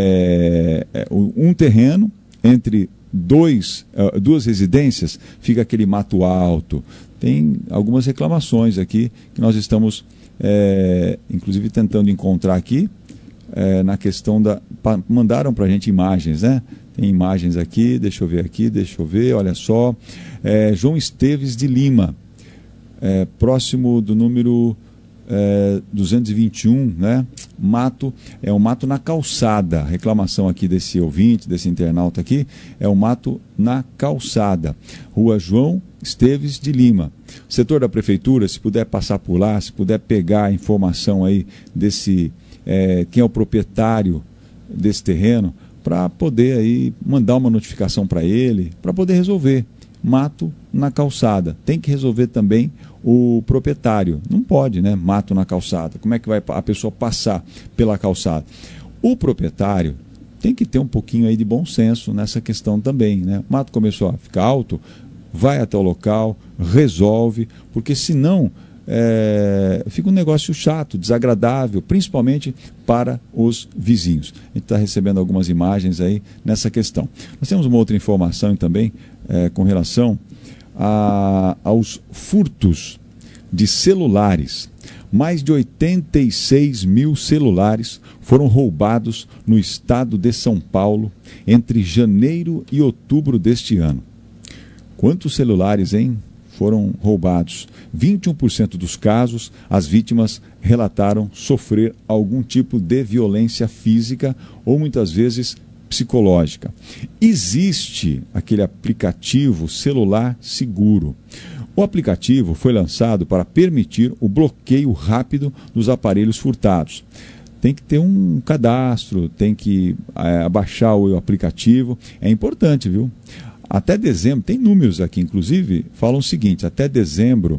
é, um terreno entre dois, duas residências, fica aquele mato alto. Tem algumas reclamações aqui que nós estamos, é, inclusive, tentando encontrar aqui, é, na questão da... Mandaram para a gente imagens, né? Tem imagens aqui, deixa eu ver aqui, deixa eu ver, olha só. É, João Esteves de Lima, é, próximo do número é, duzentos e vinte e um, né? Mato, é um mato na calçada. A reclamação aqui desse ouvinte, desse internauta aqui, é um mato na calçada. Rua João Esteves de Lima. Setor da prefeitura, se puder passar por lá, se puder pegar a informação aí desse, é, quem é o proprietário desse terreno, para poder aí mandar uma notificação para ele, para poder resolver. Mato na calçada. Tem que resolver também o proprietário. Não pode, né? Mato na calçada. Como é que vai a pessoa passar pela calçada? O proprietário tem que ter um pouquinho aí de bom senso nessa questão também, né? O mato começou a ficar alto, vai até o local, resolve, porque senão É, fica um negócio chato, desagradável, principalmente para os vizinhos. A gente está recebendo algumas imagens aí nessa questão. Nós temos uma outra informação também é, com relação a, aos furtos de celulares. Mais de oitenta e seis mil celulares foram roubados no estado de São Paulo entre janeiro e outubro deste ano. Quantos celulares, hein? Foram roubados. vinte e um por cento dos casos, as vítimas relataram sofrer algum tipo de violência física ou muitas vezes psicológica. Existe aquele aplicativo Celular Seguro. O aplicativo foi lançado para permitir o bloqueio rápido dos aparelhos furtados. Tem que ter um cadastro, tem que é, abaixar o aplicativo. É importante, viu? Até dezembro, tem números aqui, inclusive, falam o seguinte: até dezembro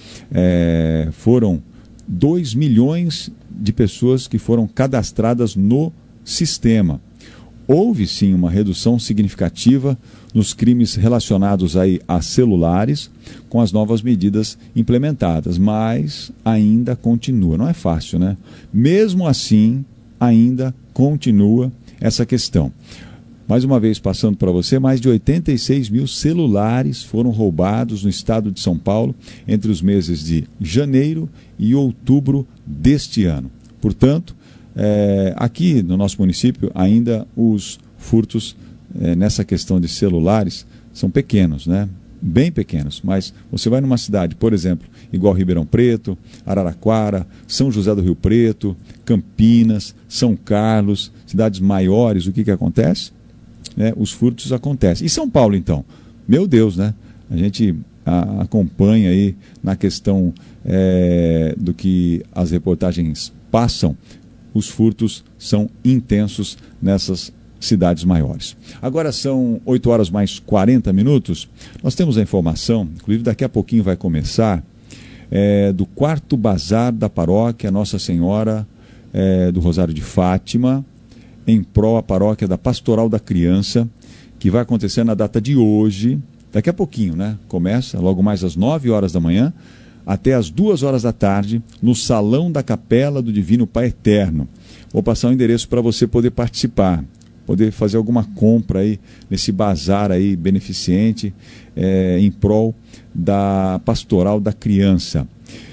é, foram dois milhões de pessoas que foram cadastradas no sistema. Houve sim uma redução significativa nos crimes relacionados aí a celulares com as novas medidas implementadas, mas ainda continua. Não é fácil, né? Mesmo assim, ainda continua essa questão. Mais uma vez, passando para você, mais de oitenta e seis mil celulares foram roubados no estado de São Paulo entre os meses de janeiro e outubro deste ano. Portanto, é, aqui no nosso município, ainda os furtos é, nessa questão de celulares são pequenos, né? Bem pequenos, mas você vai numa cidade, por exemplo, igual Ribeirão Preto, Araraquara, São José do Rio Preto, Campinas, São Carlos, cidades maiores, o que que acontece? É, os furtos acontecem. E São Paulo, então? Meu Deus, né? A gente a, acompanha aí na questão é, do que as reportagens passam, os furtos são intensos nessas cidades maiores. Agora são oito horas mais quarenta minutos. Nós temos a informação, inclusive daqui a pouquinho vai começar, é, do quarto bazar da paróquia Nossa Senhora é, do Rosário de Fátima, em prol à paróquia da Pastoral da Criança, que vai acontecer na data de hoje, daqui a pouquinho, né? Começa logo mais às nove horas da manhã, até às duas horas da tarde, no Salão da Capela do Divino Pai Eterno. Vou passar o endereço para você poder participar, poder fazer alguma compra aí nesse bazar aí beneficente é, em prol da Pastoral da Criança.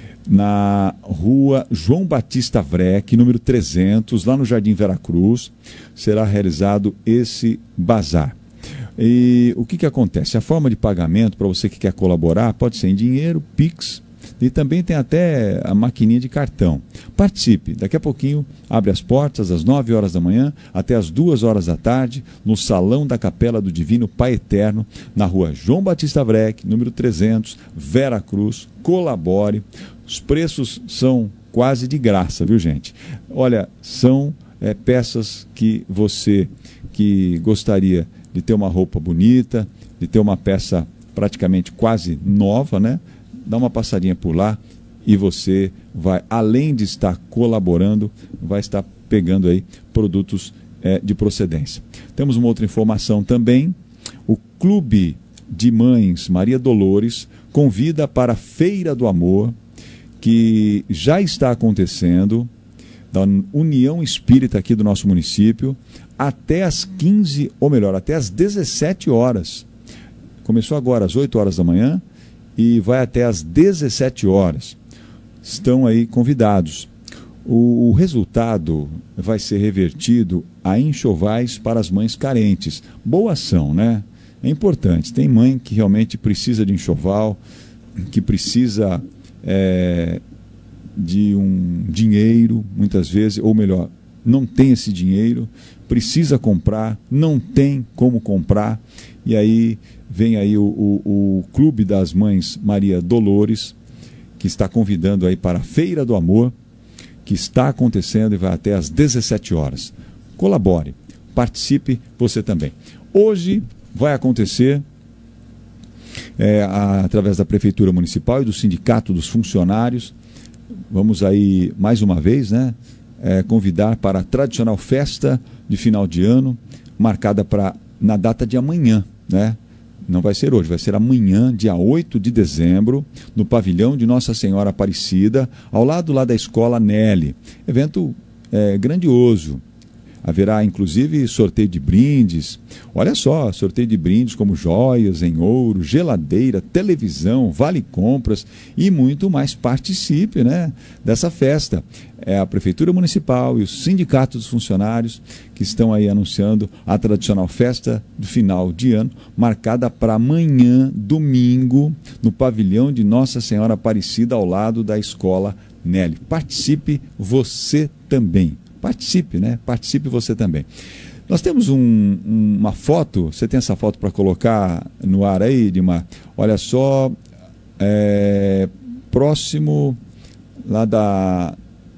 Na rua João Batista Vreck, número trezentos, lá no Jardim Veracruz, será realizado esse bazar. E o que, que acontece? A forma de pagamento para você que quer colaborar pode ser em dinheiro, Pix, e também tem até a maquininha de cartão. Participe, daqui a pouquinho abre as portas às nove horas da manhã até às duas horas da tarde no Salão da Capela do Divino Pai Eterno, na rua João Batista Vreck, número trezentos, Veracruz. Colabore, os preços são quase de graça, viu gente? Olha, são é, peças que você que gostaria de ter uma roupa bonita, de ter uma peça praticamente quase nova, né? Dá uma passadinha por lá e você vai, além de estar colaborando, vai estar pegando aí produtos é, de procedência. Temos uma outra informação também. O Clube de Mães Maria Dolores convida para a Feira do Amor, que já está acontecendo, da União Espírita aqui do nosso município, até às quinze, ou melhor, até às dezessete horas. Começou agora às oito horas da manhã e vai até às dezessete horas. Estão aí convidados. O, o resultado vai ser revertido a enxovais para as mães carentes. Boa ação, né? É importante. Tem mãe que realmente precisa de enxoval, que precisa é, de um dinheiro, muitas vezes, ou melhor, não tem esse dinheiro, precisa comprar, não tem como comprar, e aí vem aí o, o, o Clube das Mães Maria Dolores, que está convidando aí para a Feira do Amor, que está acontecendo e vai até às dezessete horas. Colabore, participe você também. Hoje vai acontecer, é, a, através da Prefeitura Municipal e do Sindicato dos Funcionários, vamos aí mais uma vez, né, é, convidar para a tradicional festa de final de ano, marcada para na data de amanhã, né? Não vai ser hoje, vai ser amanhã, dia oito de dezembro, no pavilhão de Nossa Senhora Aparecida, ao lado lá da Escola Nelly. Evento é, grandioso. Haverá, inclusive, sorteio de brindes. Olha só, sorteio de brindes como joias em ouro, geladeira, televisão, vale-compras e muito mais. Participe, né, dessa festa. É a Prefeitura Municipal e o Sindicato dos Funcionários que estão aí anunciando a tradicional festa do final de ano, marcada para amanhã, domingo, no pavilhão de Nossa Senhora Aparecida, ao lado da Escola Nelly. Participe você também. Participe, né? Participe você também. Nós temos um, um, uma foto, você tem essa foto para colocar no ar aí, Edmar? Olha só, é, próximo lá da,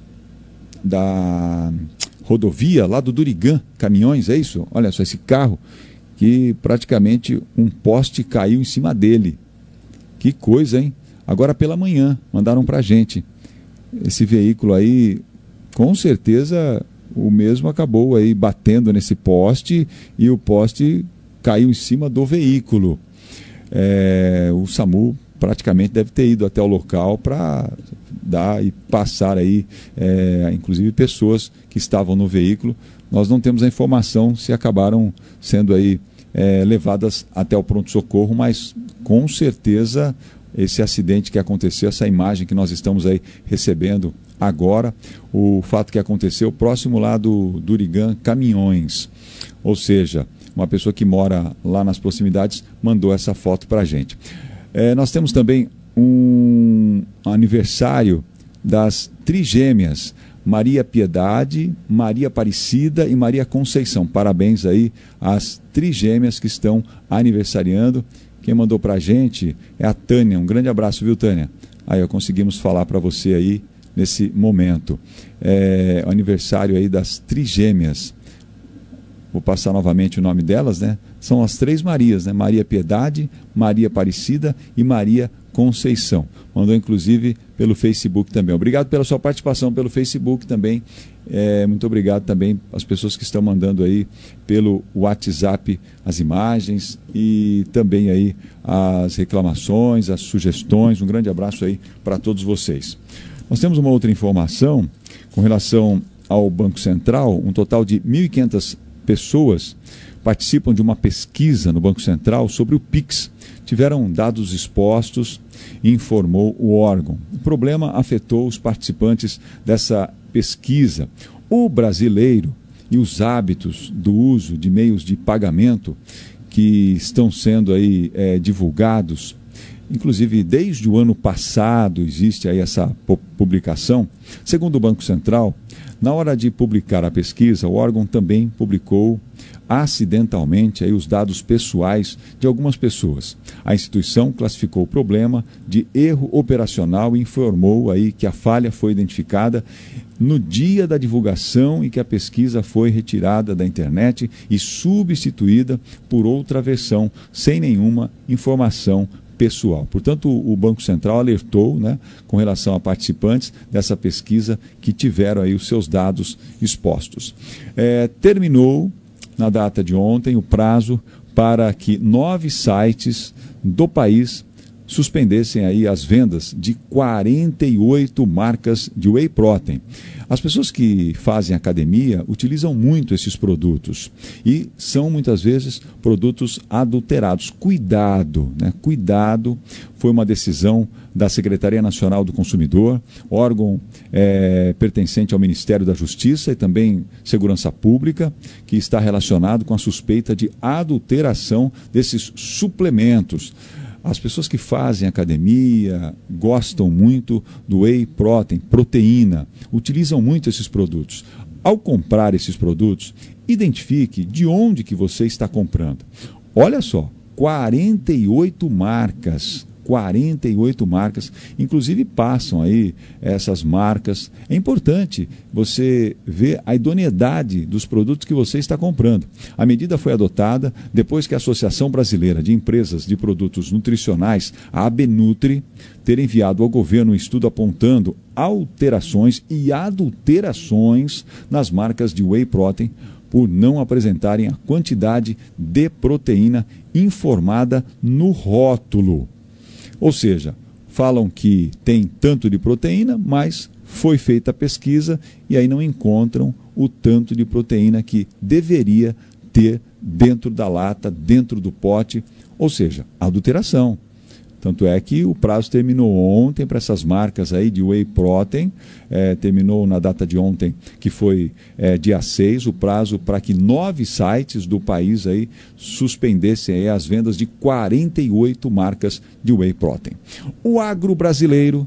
da rodovia, lá do Durigã, caminhões, é isso? Olha só, esse carro que praticamente um poste caiu em cima dele. Que coisa, hein? Agora pela manhã, mandaram para a gente. Esse veículo aí, com certeza o mesmo acabou aí batendo nesse poste e o poste caiu em cima do veículo. É, o SAMU praticamente deve ter ido até o local para dar e passar aí, é, inclusive pessoas que estavam no veículo. Nós não temos a informação se acabaram sendo aí é, levadas até o pronto-socorro, mas com certeza esse acidente que aconteceu, essa imagem que nós estamos aí recebendo agora, o fato que aconteceu próximo lá do Durigã Caminhões, ou seja, uma pessoa que mora lá nas proximidades mandou essa foto para a gente. É, nós temos também um aniversário das trigêmeas, Maria Piedade, Maria Aparecida e Maria Conceição. Parabéns aí às trigêmeas que estão aniversariando. Quem mandou para a gente é a Tânia. Um grande abraço, viu, Tânia? Aí, ó, conseguimos falar para você aí nesse momento. É o aniversário aí das trigêmeas. vou passar novamente o nome delas, né? São as três Marias, né? Maria Piedade, Maria Aparecida e Maria Conceição. Mandou inclusive pelo Facebook também. Obrigado pela sua participação pelo Facebook também. É, muito obrigado também às pessoas que estão mandando aí pelo WhatsApp as imagens e também aí as reclamações, as sugestões. Um grande abraço aí para todos vocês. Nós temos uma outra informação com relação ao Banco Central. Um total de mil e quinhentas pessoas participam de uma pesquisa no Banco Central sobre o Pix. Tiveram dados expostos, informou o órgão. O problema afetou os participantes dessa pesquisa. O brasileiro e os hábitos do uso de meios de pagamento que estão sendo aí é, divulgados, inclusive desde o ano passado existe aí essa publicação. Segundo o Banco Central, na hora de publicar a pesquisa, o órgão também publicou acidentalmente aí os dados pessoais de algumas pessoas. A instituição classificou o problema de erro operacional e informou aí que a falha foi identificada no dia da divulgação e que a pesquisa foi retirada da internet e substituída por outra versão sem nenhuma informação pessoal. Portanto, o Banco Central alertou, né, com relação a participantes dessa pesquisa que tiveram aí os seus dados expostos. É, terminou, na data de ontem, o prazo para que nove sites do país suspendessem aí as vendas de quarenta e oito marcas de whey protein. As pessoas que fazem academia utilizam muito esses produtos e são muitas vezes produtos adulterados. Cuidado, né? Cuidado. Foi uma decisão da Secretaria Nacional do Consumidor, órgão é, pertencente ao Ministério da Justiça e também Segurança Pública, que está relacionado com a suspeita de adulteração desses suplementos. As pessoas que fazem academia gostam muito do whey protein, proteína, utilizam muito esses produtos. Ao comprar esses produtos, identifique de onde que você está comprando. Olha só, quarenta e oito marcas, quarenta e oito marcas, inclusive passam aí essas marcas. É importante você ver a idoneidade dos produtos que você está comprando. A medida foi adotada depois que a Associação Brasileira de Empresas de Produtos Nutricionais, a Abenutri, ter enviado ao governo um estudo apontando alterações e adulterações nas marcas de whey protein por não apresentarem a quantidade de proteína informada no rótulo. Ou seja, falam que tem tanto de proteína, mas foi feita a pesquisa e aí não encontram o tanto de proteína que deveria ter dentro da lata, dentro do pote, ou seja, adulteração. Tanto é que o prazo terminou ontem para essas marcas aí de whey protein, é, terminou na data de ontem, que foi é, dia seis, o prazo para que nove sites do país aí suspendessem aí as vendas de quarenta e oito marcas de whey protein. O agro brasileiro,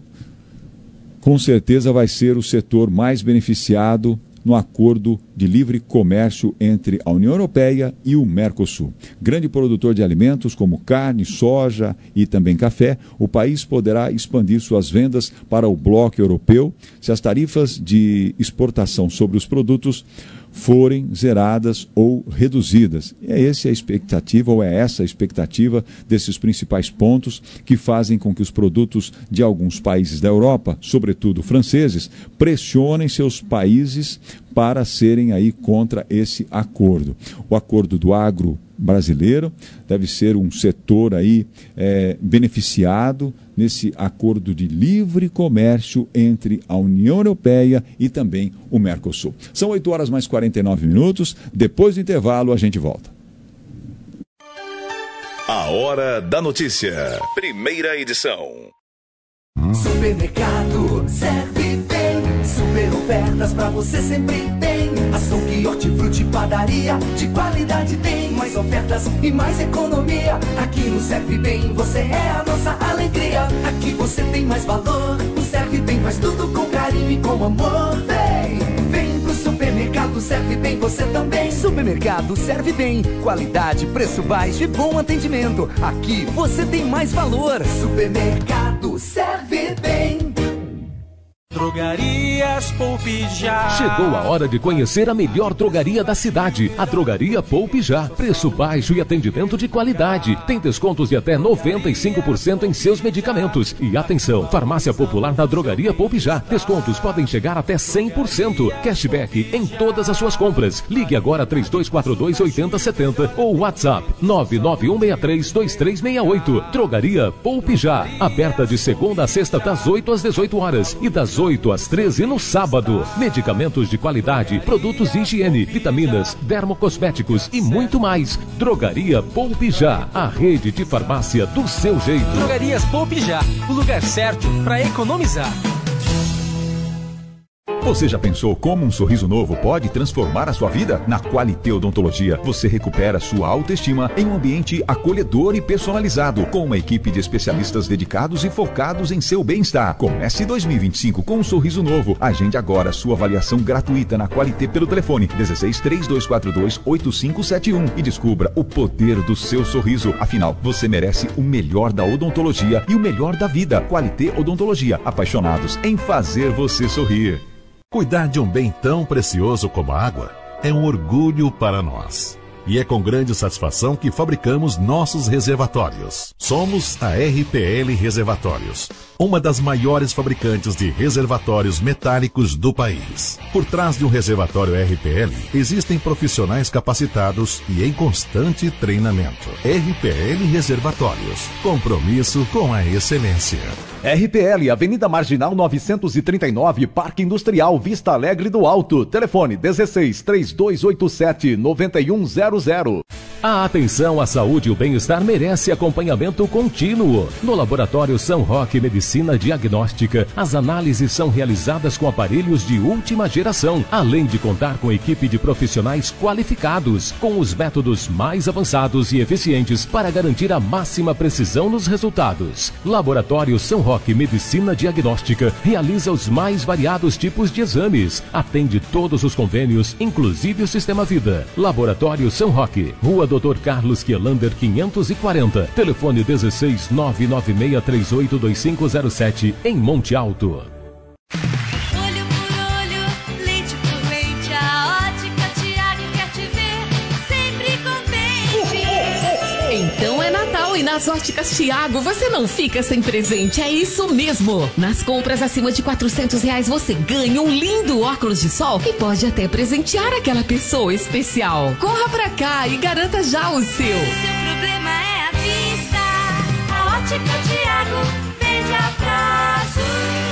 com certeza, vai ser o setor mais beneficiado no acordo de livre comércio entre a União Europeia e o Mercosul. Grande produtor de alimentos como carne, soja e também café, o país poderá expandir suas vendas para o bloco europeu se as tarifas de exportação sobre os produtos forem zeradas ou reduzidas. É essa a expectativa, ou é essa a expectativa desses principais pontos que fazem com que os produtos de alguns países da Europa, sobretudo franceses, pressionem seus países para serem aí contra esse acordo. O acordo do agro brasileiro deve ser um setor aí é, beneficiado nesse acordo de livre comércio entre a União Europeia e também o Mercosul. São oito horas mais quarenta e nove minutos. Depois do intervalo a gente volta. A Hora da Notícia. Primeira edição. Supermercado serve bem. Super ofertas pra você sempre tem. Açougue, hortifruti, padaria, de qualidade tem. Mais ofertas e mais economia. Aqui no Serve Bem você é a nossa alegria. Aqui você tem mais valor. O Serve Bem faz tudo com carinho e com amor. Vem, vem pro supermercado Serve Bem você também. Supermercado Serve Bem. Qualidade, preço baixo e bom atendimento. Aqui você tem mais valor. Supermercado Serve Bem. Drogarias Poupe Já. Chegou a hora de conhecer a melhor drogaria da cidade, a Drogaria Poupe Já. Preço baixo e atendimento de qualidade. Tem descontos de até noventa e cinco por cento em seus medicamentos. E atenção, farmácia popular na Drogaria Poupe Já. Descontos podem chegar até cem por cento. Cashback em todas as suas compras. Ligue agora três dois quatro dois, oito zero sete zero ou WhatsApp nove nove um seis três, dois três seis oito. Drogaria Poupe Já. Aberta de segunda a sexta das oito às dezoito horas e das oito às treze no sábado. Medicamentos de qualidade, produtos de higiene, vitaminas, dermocosméticos e muito mais. Drogaria Poupe Já, a rede de farmácia do seu jeito. Drogarias Poupe Já, o lugar certo para economizar. Você já pensou como um sorriso novo pode transformar a sua vida? Na Qualité Odontologia, você recupera sua autoestima em um ambiente acolhedor e personalizado, com uma equipe de especialistas dedicados e focados em seu bem-estar. Comece dois mil e vinte e cinco com um sorriso novo. Agende agora sua avaliação gratuita na Qualité pelo telefone dezesseis, três dois quatro dois, oito cinco sete um e descubra o poder do seu sorriso. Afinal, você merece o melhor da odontologia e o melhor da vida. Qualité Odontologia, apaixonados em fazer você sorrir. Cuidar de um bem tão precioso como a água é um orgulho para nós. E é com grande satisfação que fabricamos nossos reservatórios. Somos a R P L Reservatórios, uma das maiores fabricantes de reservatórios metálicos do país. Por trás de um reservatório R P L, existem profissionais capacitados e em constante treinamento. R P L Reservatórios, compromisso com a excelência. R P L, Avenida Marginal novecentos e trinta e nove, Parque Industrial Vista Alegre do Alto. Telefone dezesseis, três dois oito sete, nove um zero zero. A atenção à saúde e o bem-estar merece acompanhamento contínuo. No Laboratório São Roque Medicina Diagnóstica, as análises são realizadas com aparelhos de última geração, além de contar com equipe de profissionais qualificados, com os métodos mais avançados e eficientes para garantir a máxima precisão nos resultados. Laboratório São Roque Medicina Diagnóstica realiza os mais variados tipos de exames, atende todos os convênios, inclusive o Sistema Vida. Laboratório São Roque, Rua doutor Carlos Quielander quinhentos e quarenta, telefone dezesseis, nove nove seis três oito dois cinco zero sete, em Monte Alto. Olho por olho, leite por leite, a Ótica Tiago quer te ver sempre contente. Então é Natal e nas Óticas Tiago você não fica sem presente, é isso mesmo. Nas compras acima de quatrocentos reais você ganha um lindo óculos de sol e pode até presentear aquela pessoa especial. Corra pra cá e garanta já o seu. Seu problema é a vista, a Ótica Tiago vende a prazo.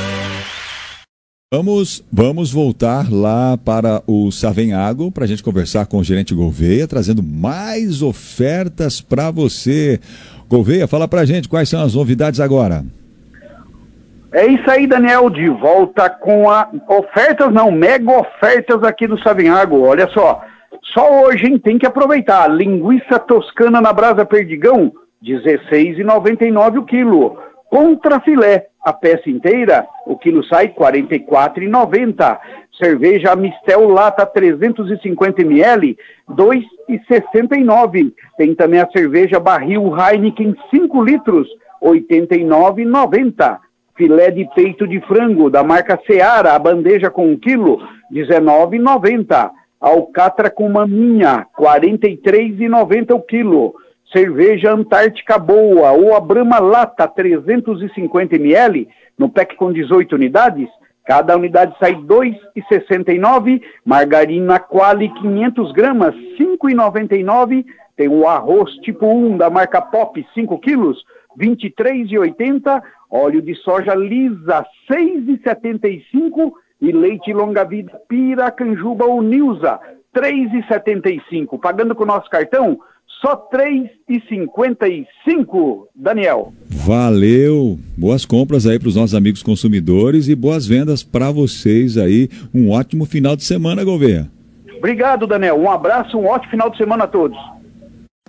Vamos, vamos voltar lá para o Savenhago para a gente conversar com o gerente Gouveia, trazendo mais ofertas para você. Gouveia, fala para a gente quais são as novidades agora. É isso aí, Daniel, de volta com a ofertas, não, mega ofertas aqui do Savenhago. Olha só, só hoje, hein, tem que aproveitar. Linguiça toscana na brasa Perdigão, dezesseis reais e noventa e nove centavos o quilo. Contra filé, a peça inteira, o quilo sai quarenta e quatro reais e noventa centavos. Cerveja Mistel Lata trezentos e cinquenta mililitros, dois reais e sessenta e nove centavos. Tem também a cerveja Barril Heineken cinco litros, oitenta e nove reais e noventa centavos. Filé de peito de frango da marca Seara, a bandeja com um quilo, dezenove reais e noventa centavos. Alcatra com maminha, quarenta e três reais e noventa centavos o quilo. Cerveja Antártica Boa ou a Brahma Lata trezentos e cinquenta mililitros, no pack com dezoito unidades, cada unidade sai dois reais e sessenta e nove centavos. Margarina Quali quinhentos gramas, cinco reais e noventa e nove centavos. Tem o arroz tipo um da marca Pop, cinco quilos, vinte e três reais e oitenta centavos. Óleo de soja lisa, seis reais e setenta e cinco centavos. E leite longa-vida Piracanjuba ou Nilza, três reais e setenta e cinco centavos. Pagando com o nosso cartão, só três reais e cinquenta e cinco centavos, Daniel. Valeu! Boas compras aí para os nossos amigos consumidores e boas vendas para vocês aí. Um ótimo final de semana, Gouveia. Obrigado, Daniel. Um abraço, um ótimo final de semana a todos.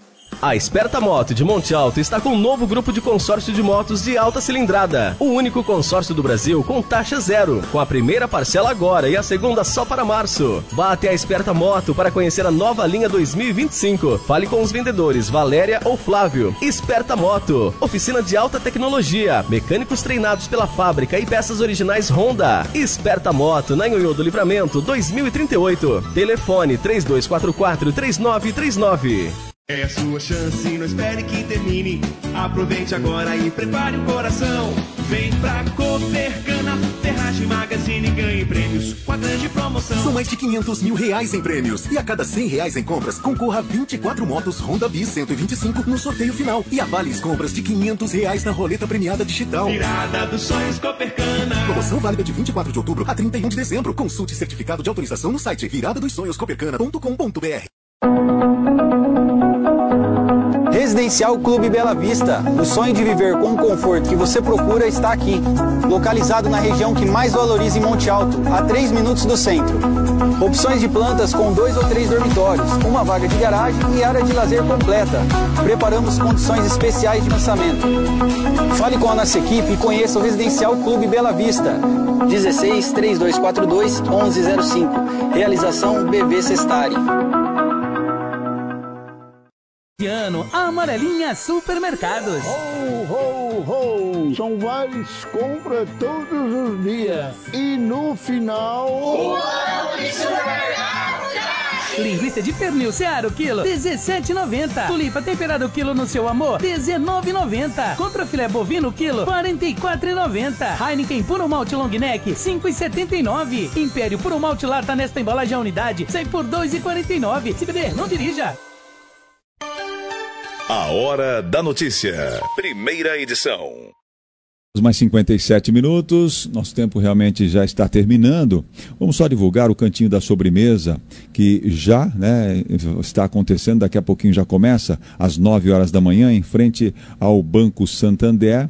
A Esperta Moto de Monte Alto está com um novo grupo de consórcio de motos de alta cilindrada. O único consórcio do Brasil com taxa zero, com a primeira parcela agora e a segunda só para março. Vá até a Esperta Moto para conhecer a nova linha dois mil e vinte e cinco. Fale com os vendedores Valéria ou Flávio. Esperta Moto, oficina de alta tecnologia, mecânicos treinados pela fábrica e peças originais Honda. Esperta Moto, na Nhonhô do Livramento, dois mil e trinta e oito. Telefone três dois quatro quatro, três nove três nove. É a sua chance, não espere que termine. Aproveite agora e prepare o coração. Vem pra Copercana, Ferragem Magazine, ganhe prêmios com a grande promoção. São mais de quinhentos mil reais em prêmios. E a cada cem reais em compras, concorra a vinte e quatro motos Honda Bis cento e vinte e cinco no sorteio final. E avale compras de quinhentos reais na roleta premiada digital. Virada dos sonhos Copercana. Promoção válida de vinte e quatro de outubro a trinta e um de dezembro. Consulte certificado de autorização no site virada dos sonhos copercana ponto com ponto br. Residencial Clube Bela Vista. O sonho de viver com o conforto que você procura está aqui. Localizado na região que mais valoriza em Monte Alto, a três minutos do centro. Opções de plantas com dois ou três dormitórios, uma vaga de garagem e área de lazer completa. Preparamos condições especiais de lançamento. Fale com a nossa equipe e conheça o Residencial Clube Bela Vista. dezesseis, trinta e dois quarenta e dois, onze zero cinco. Realização B V Sestari. Ano, a Amarelinha Supermercados. Ho, ho, ho! São várias compras todos os dias. E no final... O ano de supermercado! Linguiça de pernil Seara o quilo, dezessete reais e noventa centavos. Tulipa temperada o quilo no seu amor, dezenove reais e noventa centavos. Contra filé bovino o quilo, quarenta e quatro reais e noventa centavos. Heineken puro malte long neck, cinco reais e setenta e nove centavos. Império puro malte lata nesta embalagem a unidade, sai por dois reais e quarenta e nove centavos. Se beber, não dirija. A Hora da Notícia. Primeira edição. Mais cinquenta e sete minutos, nosso tempo realmente já está terminando. Vamos só divulgar o cantinho da sobremesa, que já né, está acontecendo, daqui a pouquinho já começa, às nove horas da manhã, em frente ao Banco Santander,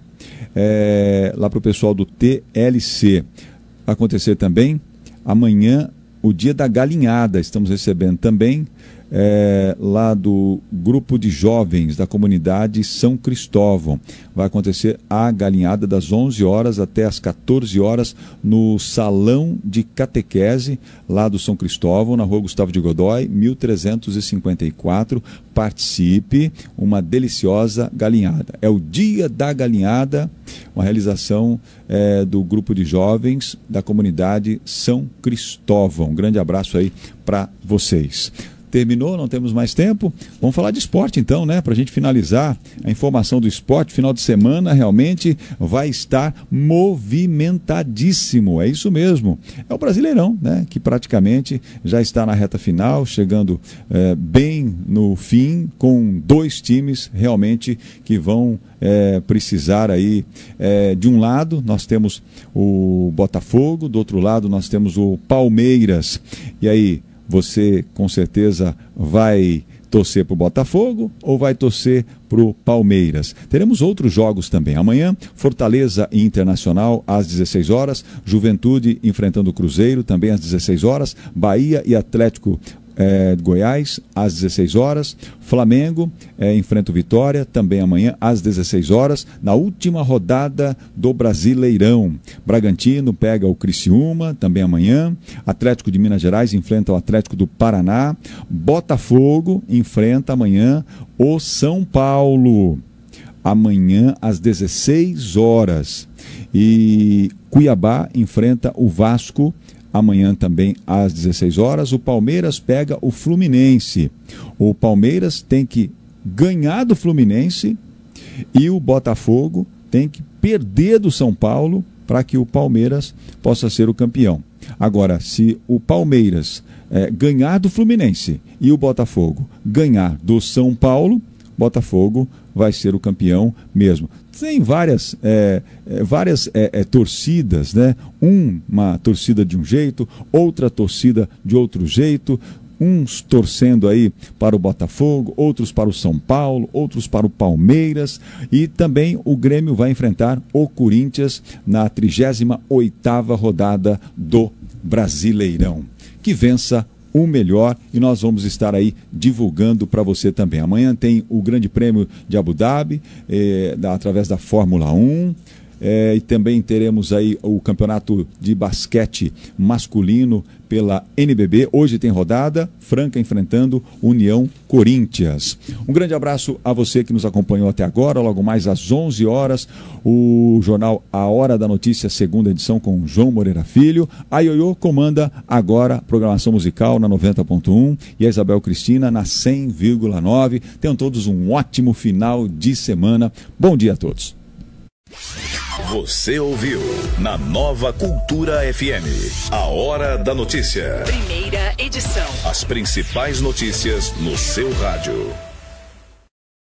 é, lá para o pessoal do T L C. Vai acontecer também amanhã o dia da galinhada, estamos recebendo também É, lá do grupo de jovens da comunidade São Cristóvão. Vai acontecer a galinhada das onze horas até as quatorze horas no Salão de Catequese, lá do São Cristóvão, na rua Gustavo de Godoy, mil trezentos e cinquenta e quatro. Participe, uma deliciosa galinhada. É o dia da galinhada, uma realização é, do grupo de jovens da comunidade São Cristóvão. Um grande abraço aí para vocês. Terminou, não temos mais tempo. Vamos falar de esporte então, né? Para a gente finalizar a informação do esporte, final de semana realmente vai estar movimentadíssimo. É isso mesmo. É o Brasileirão, né? Que praticamente já está na reta final, chegando é, bem no fim, com dois times realmente que vão é, precisar aí. É, de um lado, nós temos o Botafogo, do outro lado, nós temos o Palmeiras. E aí, você com certeza vai torcer para o Botafogo ou vai torcer para o Palmeiras? Teremos outros jogos também. Amanhã, Fortaleza e Internacional às dezesseis horas, Juventude enfrentando o Cruzeiro também às dezesseis horas, Bahia e Atlético É, Goiás, às dezesseis horas, Flamengo é, enfrenta o Vitória, também amanhã, às dezesseis horas, na última rodada do Brasileirão. Bragantino pega o Criciúma, também amanhã, Atlético de Minas Gerais enfrenta o Atlético do Paraná, Botafogo enfrenta amanhã o São Paulo, amanhã às dezesseis horas, e Cuiabá enfrenta o Vasco, amanhã também às dezesseis horas, o Palmeiras pega o Fluminense. O Palmeiras tem que ganhar do Fluminense e o Botafogo tem que perder do São Paulo para que o Palmeiras possa ser o campeão. Agora, se o Palmeiras é, ganhar do Fluminense e o Botafogo ganhar do São Paulo, Botafogo vai ser o campeão mesmo. Tem várias, é, é, várias é, é, torcidas, né? Um, uma torcida de um jeito, outra torcida de outro jeito, uns torcendo aí para o Botafogo, outros para o São Paulo, outros para o Palmeiras, e também o Grêmio vai enfrentar o Corinthians na trigésima oitava rodada do Brasileirão. Que vença o melhor e nós vamos estar aí divulgando para você também. Amanhã tem o Grande Prêmio de Abu Dhabi, eh, da, através da Fórmula um. É, e também teremos aí o campeonato de basquete masculino pela N B B. Hoje tem rodada, Franca enfrentando União Corinthians. Um grande abraço a você que nos acompanhou até agora. Logo mais às onze horas, o jornal A Hora da Notícia, segunda edição, com João Moreira Filho. A Ioiô comanda agora a programação musical na noventa ponto um e a Isabel Cristina na cem vírgula nove. Tenham todos um ótimo final de semana. Bom dia a todos. Você ouviu na Nova Cultura F M, A Hora da Notícia. Primeira edição. As principais notícias no seu rádio.